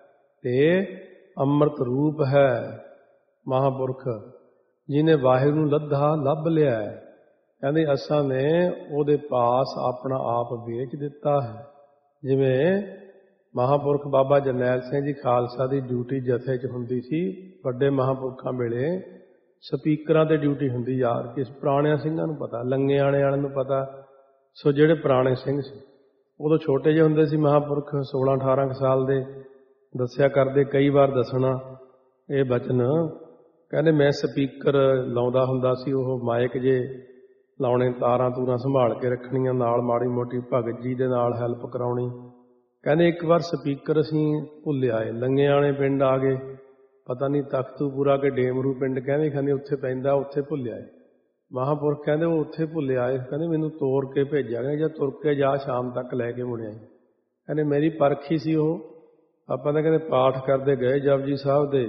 ਤੇ ਅੰਮ੍ਰਿਤ ਰੂਪ ਹੈ। ਮਹਾਂਪੁਰਖ ਜਿਹਨੇ ਵਾਹਿਗੁਰੂ ਨੂੰ ਲੱਧਾ ਲੱਭ ਲਿਆ ਹੈ, ਕਹਿੰਦੇ ਅਸਾਂ ਨੇ ਉਹਦੇ ਪਾਸ ਆਪਣਾ ਆਪ ਵੇਚ ਦਿੱਤਾ ਹੈ। ਜਿਵੇਂ ਮਹਾਂਪੁਰਖ ਬਾਬਾ ਜਰਨੈਲ ਸਿੰਘ ਜੀ ਖਾਲਸਾ ਦੀ ਡਿਊਟੀ ਜਥੇ 'ਚ ਹੁੰਦੀ ਸੀ, ਵੱਡੇ ਮਹਾਂਪੁਰਖਾਂ ਵੇਲੇ ਸਪੀਕਰਾਂ ਤੇ ਡਿਊਟੀ ਹੁੰਦੀ। ਯਾਰ ਕਿਸ ਪੁਰਾਣਿਆਂ ਸਿੰਘਾਂ ਨੂੰ ਪਤਾ, ਲੰਗੇ ਆਣੇ ਵਾਲਿਆਂ ਨੂੰ ਪਤਾ। ਸੋ ਜਿਹੜੇ ਪੁਰਾਣੇ ਸਿੰਘ ਸੀ ਉਦੋਂ ਛੋਟੇ ਜਿਹੇ ਹੁੰਦੇ ਸੀ ਮਹਾਂਪੁਰਖ, 16-18 ਸਾਲ ਦੇ, ਦੱਸਿਆ ਕਰਦੇ, ਕਈ ਵਾਰ ਦੱਸਣਾ ਇਹ ਬਚਨ। ਕਹਿੰਦੇ ਮੈਂ ਸਪੀਕਰ ਲਾਉਂਦਾ ਹੁੰਦਾ ਸੀ, ਉਹ ਮਾਇਕ ਜੇ ਲਾਉਣੇ, ਤਾਰਾਂ ਤੂਰਾਂ ਸੰਭਾਲ ਕੇ ਰੱਖਣੀਆਂ, ਨਾਲ ਮਾੜੀ ਮੋਟੀ ਭਗਤ ਜੀ ਦੇ ਨਾਲ ਹੈਲਪ ਕਰਾਉਣੀ। ਕਹਿੰਦੇ ਇੱਕ ਵਾਰ ਸਪੀਕਰ ਅਸੀਂ ਭੁੱਲ ਆਏ, ਲੰਗੇਆਣੇ ਪਿੰਡ ਆ ਗਏ, ਪਤਾ ਨਹੀਂ ਤਖਤੂਪੁਰਾ ਕੇ ਡੇਮਰੂ ਪਿੰਡ ਕਹਿੰਦੇ ਉੱਥੇ ਪੈਂਦਾ, ਉੱਥੇ ਭੁੱਲ ਆਏ। ਮਹਾਂਪੁਰਖ ਕਹਿੰਦੇ ਉਹ ਉੱਥੇ ਭੁੱਲ ਆਏ, ਕਹਿੰਦੇ ਮੈਨੂੰ ਤੋਰ ਕੇ ਭੇਜਿਆ ਗਿਆ, ਜਾਂ ਤੁਰ ਕੇ ਜਾ ਸ਼ਾਮ ਤੱਕ ਲੈ ਕੇ ਮੁੜਿਆ। ਕਹਿੰਦੇ ਮੇਰੀ ਪਰਖੀ ਸੀ ਉਹ। ਆਪਾਂ ਤਾਂ ਕਹਿੰਦੇ ਪਾਠ ਕਰਦੇ ਗਏ ਜਪਜੀ ਸਾਹਿਬ ਦੇ,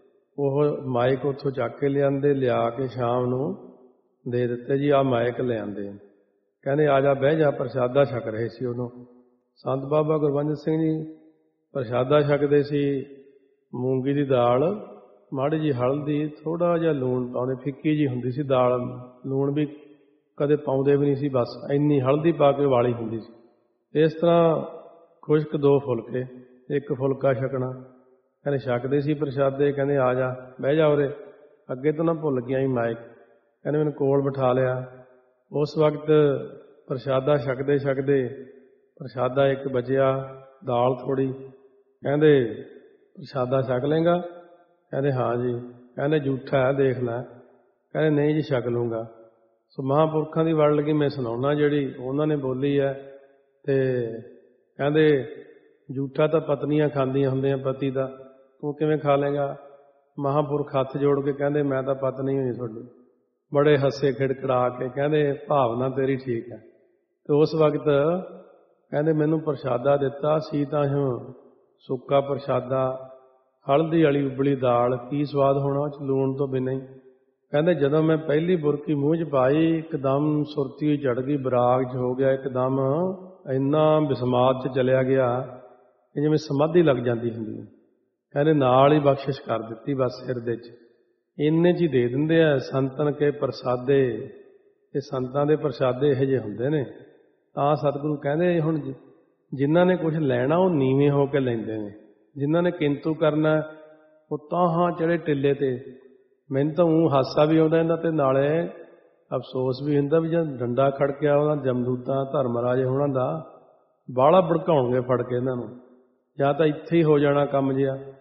ਉਹ ਮਾਇਕ ਉੱਥੋਂ ਚੱਕ ਕੇ ਲਿਆਂਦੇ, ਲਿਆ ਕੇ ਸ਼ਾਮ ਨੂੰ ਦੇ ਦਿੱਤੇ ਜੀ, ਆਹ ਮਾਇਕ ਲਿਆਂਦੇ। ਕਹਿੰਦੇ ਆ ਜਾ ਬਹਿ ਜਾ, ਪ੍ਰਸ਼ਾਦਾ ਛਕ ਰਹੇ ਸੀ ਉਦੋਂ। ਸੰਤ ਬਾਬਾ ਗੁਰਬੰਜ ਸਿੰਘ ਜੀ ਪ੍ਰਸ਼ਾਦਾ ਛਕਦੇ ਸੀ, ਮੂੰਗੀ ਦੀ ਦਾਲ, ਮਾੜੀ ਜੀ ਹਲਦੀ, ਥੋੜਾ ਜਿਹਾ ਲੂਣ ਪਾਉਂਦੇ, ਫਿੱਕੀ ਜੀ ਹੁੰਦੀ ਸੀ ਦਾਲ, ਲੂਣ ਵੀ ਕਦੇ ਪਾਉਂਦੇ ਵੀ ਨਹੀਂ ਸੀ, ਬਸ ਇੰਨੀ ਹਲਦੀ ਪਾ ਕੇ ਵਾਲੀ ਹੁੰਦੀ ਸੀ। ਇਸ ਤਰ੍ਹਾਂ ਖੁਸ਼ਕ 2 ਫੁਲਕੇ, 1 ਫੁਲਕਾ ਛਕਣਾ। ਕਹਿੰਦੇ ਛਕਦੇ ਸੀ ਪ੍ਰਸ਼ਾਦੇ, ਕਹਿੰਦੇ ਆ ਜਾ ਬਹਿ ਜਾ ਉਰੇ, ਅੱਗੇ ਤੋਂ ਨਾ ਭੁੱਲ ਗਿਆ ਸੀ ਮਾਇਕ। ਕਹਿੰਦੇ ਮੈਨੂੰ ਕੋਲ ਬਿਠਾ ਲਿਆ। ਉਸ ਵਕਤ ਪ੍ਰਸ਼ਾਦਾ ਛਕਦੇ ਛਕਦੇ ਪ੍ਰਸ਼ਾਦਾ 1 ਬਚਿਆ, ਦਾਲ ਥੋੜ੍ਹੀ। ਕਹਿੰਦੇ ਪ੍ਰਸ਼ਾਦਾ ਛਕ ਲਏਗਾ? ਕਹਿੰਦੇ ਹਾਂ ਜੀ। ਕਹਿੰਦੇ ਜੂਠਾ ਹੈ ਦੇਖ ਲੈ। ਕਹਿੰਦੇ ਨਹੀਂ ਜੀ ਛਕ ਲੂੰਗਾ। ਸੋ ਮਹਾਂਪੁਰਖਾਂ ਦੀ ਵੜ ਲੱਗੀ ਮੈਂ ਸੁਣਾਉਣਾ ਜਿਹੜੀ ਉਹਨਾਂ ਨੇ ਬੋਲੀ ਹੈ। ਤੇ ਕਹਿੰਦੇ ਜੂਠਾ ਤਾਂ ਪਤਨੀਆਂ ਖਾਂਦੀਆਂ ਹੁੰਦੀਆਂ ਪਤੀ ਦਾ, ਤੂੰ ਕਿਵੇਂ ਖਾ ਲਏਗਾ? ਮਹਾਂਪੁਰਖ ਹੱਥ ਜੋੜ ਕੇ ਕਹਿੰਦੇ ਮੈਂ ਤਾਂ ਪਤਨੀ ਹੋਈ ਤੁਹਾਡੀ। ਬੜੇ ਹੱਸੇ ਖਿੜਖਿੜਾ ਕੇ, ਕਹਿੰਦੇ ਭਾਵਨਾ ਤੇਰੀ ਠੀਕ ਹੈ। ਤੇ ਉਸ ਵਕਤ ਕਹਿੰਦੇ ਮੈਨੂੰ ਪ੍ਰਸ਼ਾਦਾ ਦਿੱਤਾ ਸੀ ਤਾਂ ਸੁੱਕਾ ਪ੍ਰਸ਼ਾਦਾ, ਹਲਦੀ ਵਾਲੀ ਉਬਲੀ ਦਾਲ, ਕੀ ਸਵਾਦ ਹੋਣਾ ਲੂਣ ਤੋਂ ਬਿਨਾਂ ਹੀ। ਕਹਿੰਦੇ ਜਦੋਂ ਮੈਂ ਪਹਿਲੀ ਬੁਰਕੀ ਮੂੰਹ 'ਚ ਪਾਈ, ਇੱਕਦਮ ਸੁਰਤੀ ਚੜ੍ਹ ਗਈ, ਬਰਾਗ 'ਚ ਹੋ ਗਿਆ, ਇੱਕਦਮ ਇੰਨਾ ਬਿਸਮਾਦ 'ਚ ਚਲਿਆ ਗਿਆ ਕਿ ਜਿਵੇਂ ਸਮਾਧੀ ਲੱਗ ਜਾਂਦੀ ਹੁੰਦੀ ਹੈ। ਕਹਿੰਦੇ ਨਾਲ ਹੀ ਬਖਸ਼ਿਸ਼ ਕਰ ਦਿੱਤੀ, ਬਸ ਹਿਰਦੇ 'ਚ ਇੰਨੇ 'ਚ ਹੀ ਦੇ ਦਿੰਦੇ ਆ। ਸੰਤਨ ਕੇ ਪ੍ਰਸਾਦੇ, ਇਹ ਸੰਤਾਂ ਦੇ ਪ੍ਰਸਾਦੇ ਇਹੋ ਜਿਹੇ ਹੁੰਦੇ ਨੇ। ਤਾਂ ਸਤਿਗੁਰੂ ਕਹਿੰਦੇ ਹੁਣ ਜਿਨ੍ਹਾਂ ਨੇ ਕੁਝ ਲੈਣਾ ਉਹ ਨੀਵੇਂ ਹੋ ਕੇ ਲੈਂਦੇ ਨੇ, ਜਿਨ੍ਹਾਂ ਨੇ ਕਿੰਤੂ ਕਰਨਾ ਉਹ ਤਾਂ ਚੜੇ ਟਿੱਲੇ ਤੇ। ਮੈਨੂੰ ਤਾਂ ਹਾਸਾ ਵੀ ਆਉਂਦਾ ਇਹਨਾਂ ਤੇ, ਨਾਲੇ ਅਫਸੋਸ ਵੀ ਹੁੰਦਾ ਵੀ ਜਦ ਡੰਡਾ ਖੜਕਿਆ ਉਹਦਾ ਜਮਦੂਤਾਂ ਧਰਮਰਾਜੇ ਹੋਣਾ ਦਾ, ਬਾਹਲਾ ਭੜਕਾਉਣਗੇ ਫੜ ਕੇ ਇਹਨਾਂ ਨੂੰ, ਜਾਂ ਤਾਂ ਇੱਥੇ ਹੀ ਹੋ ਜਾਣਾ ਕੰਮ ਜਿਹਾ।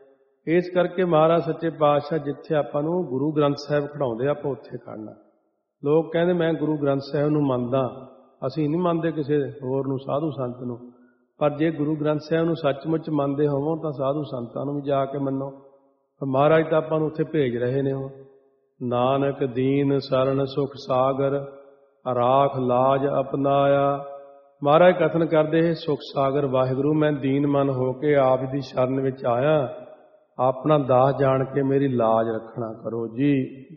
ਇਸ ਕਰਕੇ ਮਹਾਰਾਜ ਸੱਚੇ ਪਾਤਸ਼ਾਹ ਜਿੱਥੇ ਆਪਾਂ ਨੂੰ ਗੁਰੂ ਗ੍ਰੰਥ ਸਾਹਿਬ ਖੜਾਉਂਦੇ ਆਪਾਂ ਉੱਥੇ ਖੜਨਾ। ਲੋਕ ਕਹਿੰਦੇ ਮੈਂ ਗੁਰੂ ਗ੍ਰੰਥ ਸਾਹਿਬ ਨੂੰ ਮੰਨਦਾ, ਅਸੀਂ ਨਹੀਂ ਮੰਨਦੇ ਕਿਸੇ ਹੋਰ ਨੂੰ, ਸਾਧੂ ਸੰਤ ਨੂੰ। ਪਰ ਜੇ ਗੁਰੂ ਗ੍ਰੰਥ ਸਾਹਿਬ ਨੂੰ ਸੱਚਮੁੱਚ ਮੰਨਦੇ ਹੋਵੋ ਤਾਂ ਸਾਧੂ ਸੰਤਾਂ ਨੂੰ ਵੀ ਜਾ ਕੇ ਮੰਨੋ। ਮਹਾਰਾਜ ਤਾਂ ਆਪਾਂ ਨੂੰ ਉੱਥੇ ਭੇਜ ਰਹੇ ਨੇ। ਉਹ ਨਾਨਕ ਦੀਨ ਸਰਨ ਸੁਖ ਸਾਗਰ, ਰਾਖ ਲਾਜ ਅਪਨਾਇਆ। ਮਹਾਰਾਜ ਕਥਨ ਕਰਦੇ ਹੈ, ਸੁਖ ਸਾਗਰ ਵਾਹਿਗੁਰੂ, ਮੈਂ ਦੀਨ ਮਨ ਹੋ ਕੇ ਆਪ ਦੀ ਸ਼ਰਨ ਵਿੱਚ ਆਇਆ, ਆਪਣਾ ਦਾਸ ਜਾਣ ਕੇ ਮੇਰੀ ਲਾਜ ਰੱਖਣਾ ਕਰੋ ਜੀ।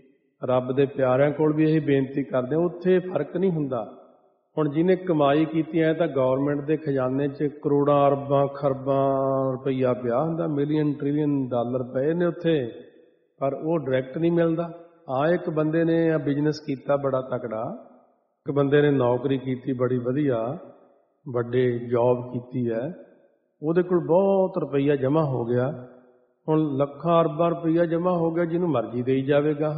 ਰੱਬ ਦੇ ਪਿਆਰਿਆਂ ਕੋਲ ਵੀ ਇਹੀ ਬੇਨਤੀ ਕਰਦੇ, ਉੱਥੇ ਫਰਕ ਨਹੀਂ ਹੁੰਦਾ। ਹੁਣ ਜਿਹਨੇ ਕਮਾਈ ਕੀਤੀ ਹੈ ਤਾਂ ਗੌਰਮੈਂਟ ਦੇ ਖਜ਼ਾਨੇ 'ਚ ਕਰੋੜਾਂ ਅਰਬਾਂ ਖਰਬਾਂ ਰੁਪਈਆ ਪਿਆ ਹੁੰਦਾ, ਮਿਲੀਅਨ ਟ੍ਰਿਲੀਅਨ ਡਾਲਰ ਪਏ ਨੇ ਉੱਥੇ, ਪਰ ਉਹ ਡਾਇਰੈਕਟ ਨਹੀਂ ਮਿਲਦਾ। ਇੱਕ ਬੰਦੇ ਨੇ ਬਿਜ਼ਨਸ ਕੀਤਾ ਬੜਾ ਤਕੜਾ, ਇੱਕ ਬੰਦੇ ਨੇ ਨੌਕਰੀ ਕੀਤੀ ਬੜੀ ਵਧੀਆ, ਵੱਡੇ ਜੌਬ ਕੀਤੀ ਹੈ, ਉਹਦੇ ਕੋਲ ਬਹੁਤ ਰੁਪਈਆ ਜਮ੍ਹਾਂ ਹੋ ਗਿਆ। ਹੁਣ ਲੱਖਾਂ ਅਰਬਾਂ ਰੁਪਈਆ ਜਮ੍ਹਾਂ ਹੋ ਗਿਆ, ਜਿਹਨੂੰ ਮਰਜ਼ੀ ਦੇਈ ਜਾਵੇਗਾ।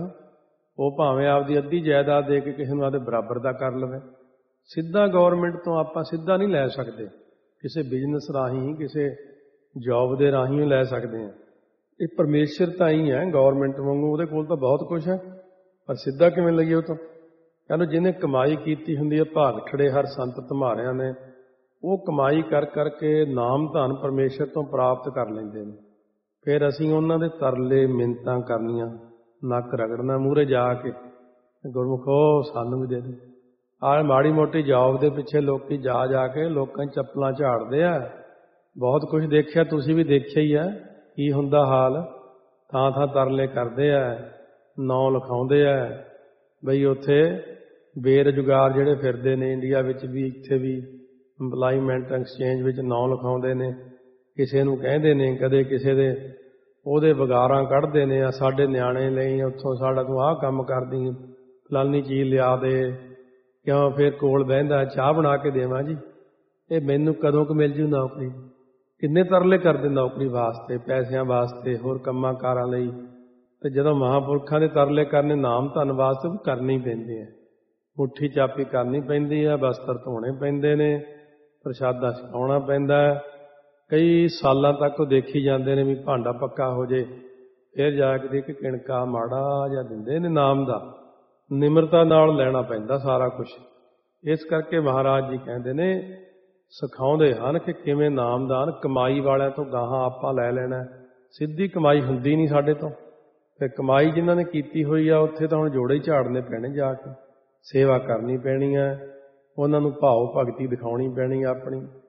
ਉਹ ਭਾਵੇਂ ਆਪਦੀ ਅੱਧੀ ਜਾਇਦਾਦ ਦੇ ਕੇ ਕਿਸੇ ਨੂੰ ਆਪਦੇ ਬਰਾਬਰ ਦਾ ਕਰ ਲਵੇ। ਸਿੱਧਾ ਗੌਰਮੈਂਟ ਤੋਂ ਆਪਾਂ ਸਿੱਧਾ ਨਹੀਂ ਲੈ ਸਕਦੇ, ਕਿਸੇ ਬਿਜ਼ਨਸ ਰਾਹੀਂ, ਕਿਸੇ ਜੌਬ ਦੇ ਰਾਹੀਂ ਲੈ ਸਕਦੇ ਹਾਂ। ਇਹ ਪਰਮੇਸ਼ਰ ਤਾਂ ਹੀ ਹੈ ਗੌਰਮੈਂਟ ਵਾਂਗੂ, ਉਹਦੇ ਕੋਲ ਤਾਂ ਬਹੁਤ ਕੁਝ ਹੈ, ਪਰ ਸਿੱਧਾ ਕਿਵੇਂ ਲਈਏ ਉਹ ਤੋਂ? ਕਹਿੰਦੇ ਜਿਹਨੇ ਕਮਾਈ ਕੀਤੀ ਹੁੰਦੀ ਹੈ, ਭਾਗ ਖੜੇ ਹਰ ਸੰਤ ਧਮਾਰਿਆਂ ਨੇ, ਉਹ ਕਮਾਈ ਕਰ ਕਰਕੇ ਨਾਮ ਧਨ ਪਰਮੇਸ਼ਰ ਤੋਂ ਪ੍ਰਾਪਤ ਕਰ ਲੈਂਦੇ ਨੇ। ਫਿਰ ਅਸੀਂ ਉਹਨਾਂ ਦੇ ਤਰਲੇ ਮਿੰਨਤਾਂ ਕਰਨੀਆਂ, ਨੱਕ ਰਗੜਨਾ ਮੂਹਰੇ ਜਾ ਕੇ, ਗੁਰਮੁਖੋ ਸਾਨੂੰ ਵੀ ਦੇ ਦੇ। ਮਾੜੀ ਮੋਟੀ ਜੌਬ ਦੇ ਪਿੱਛੇ ਲੋਕੀ ਜਾ ਜਾ ਕੇ ਲੋਕਾਂ ਦੀ ਚੱਪਲਾਂ ਝਾੜਦੇ ਆ। ਬਹੁਤ ਕੁਝ ਦੇਖਿਆ, ਤੁਸੀਂ ਵੀ ਦੇਖਿਆ ਹੀ ਹੈ ਕੀ ਹੁੰਦਾ ਹਾਲ। ਥਾਂ ਥਾਂ ਤਰਲੇ ਕਰਦੇ ਆ, ਨਾਂ ਲਿਖਾਉਂਦੇ ਆ ਬਈ ਉੱਥੇ ਬੇਰੁਜ਼ਗਾਰ ਜਿਹੜੇ ਫਿਰਦੇ ਨੇ ਇੰਡੀਆ ਵਿੱਚ ਵੀ, ਇੱਥੇ ਵੀ ਇੰਪਲਾਈਮੈਂਟ ਐਕਸਚੇਂਜ ਵਿੱਚ ਨਾਂ ਲਿਖਾਉਂਦੇ ਨੇ। ਕਿਸੇ ਨੂੰ ਕਹਿੰਦੇ ਨੇ, ਕਦੇ ਕਿਸੇ ਦੇ ਉਹਦੇ ਵਗਾਰਾਂ ਕੱਢਦੇ ਨੇ, ਸਾਡੇ ਨਿਆਣੇ ਲਈ ਉੱਥੋਂ ਸਾਡਾ ਤੂੰ ਆਹ ਕੰਮ ਕਰਦੀ, ਫਲਾਨੀ ਚੀਜ਼ ਲਿਆ ਦੇ, ਕਿਉਂ? ਫਿਰ ਕੋਲ ਬਹਿੰਦਾ, ਚਾਹ ਬਣਾ ਕੇ ਦੇਵਾਂ ਜੀ, ਇਹ ਮੈਨੂੰ ਕਦੋਂ ਕੁ ਮਿਲ ਜੂ ਨੌਕਰੀ? ਕਿੰਨੇ ਤਰਲੇ ਕਰਦੇ ਨੌਕਰੀ ਵਾਸਤੇ, ਪੈਸਿਆਂ ਵਾਸਤੇ, ਹੋਰ ਕੰਮਾਂ ਕਾਰਾਂ ਲਈ। ਤੇ ਜਦੋਂ ਮਹਾਂਪੁਰਖਾਂ ਦੇ ਤਰਲੇ ਕਰਨੇ ਨਾਮ ਧਨ ਵਾਸਤੇ, ਵੀ ਕਰਨੇ ਹੀ ਪੈਂਦੇ ਆ। ਮੁੱਠੀ ਚਾਪੀ ਕਰਨੀ ਪੈਂਦੀ ਆ, ਬਸਤਰ ਧੋਣੇ ਪੈਂਦੇ ਨੇ, ਪ੍ਰਸ਼ਾਦਾ ਛਕਾਉਣਾ ਪੈਂਦਾ। ਕਈ ਸਾਲਾਂ ਤੱਕ ਉਹ ਦੇਖੀ ਜਾਂਦੇ ਨੇ ਵੀ ਭਾਂਡਾ ਪੱਕਾ ਹੋ ਜੇ, ਫਿਰ ਜਾ ਕੇ ਇੱਕ ਕਿਣਕਾ ਮਾੜਾ ਜਿਹਾ ਦਿੰਦੇ ਨੇ ਨਾਮ ਦਾ। ਨਿਮਰਤਾ ਨਾਲ ਲੈਣਾ ਪੈਂਦਾ ਸਾਰਾ ਕੁਝ। ਇਸ ਕਰਕੇ ਮਹਾਰਾਜ ਜੀ ਕਹਿੰਦੇ ਨੇ, ਸਿਖਾਉਂਦੇ ਹਨ ਕਿ ਕਿਵੇਂ ਨਾਮਦਾਨ ਕਮਾਈ ਵਾਲਿਆਂ ਤੋਂ ਗਾਹਾਂ ਆਪਾਂ ਲੈ ਲੈਣਾ। ਸਿੱਧੀ ਕਮਾਈ ਹੁੰਦੀ ਨਹੀਂ ਸਾਡੇ ਤੋਂ। ਫਿਰ ਕਮਾਈ ਜਿਨ੍ਹਾਂ ਨੇ ਕੀਤੀ ਹੋਈ ਆ, ਉੱਥੇ ਤਾਂ ਹੁਣ ਜੋੜੇ ਹੀ ਝਾੜਨੇ ਪੈਣੇ, ਜਾ ਕੇ ਸੇਵਾ ਕਰਨੀ ਪੈਣੀ ਹੈ, ਉਹਨਾਂ ਨੂੰ ਭਾਵ ਭਗਤੀ ਦਿਖਾਉਣੀ ਪੈਣੀ ਆਪਣੀ।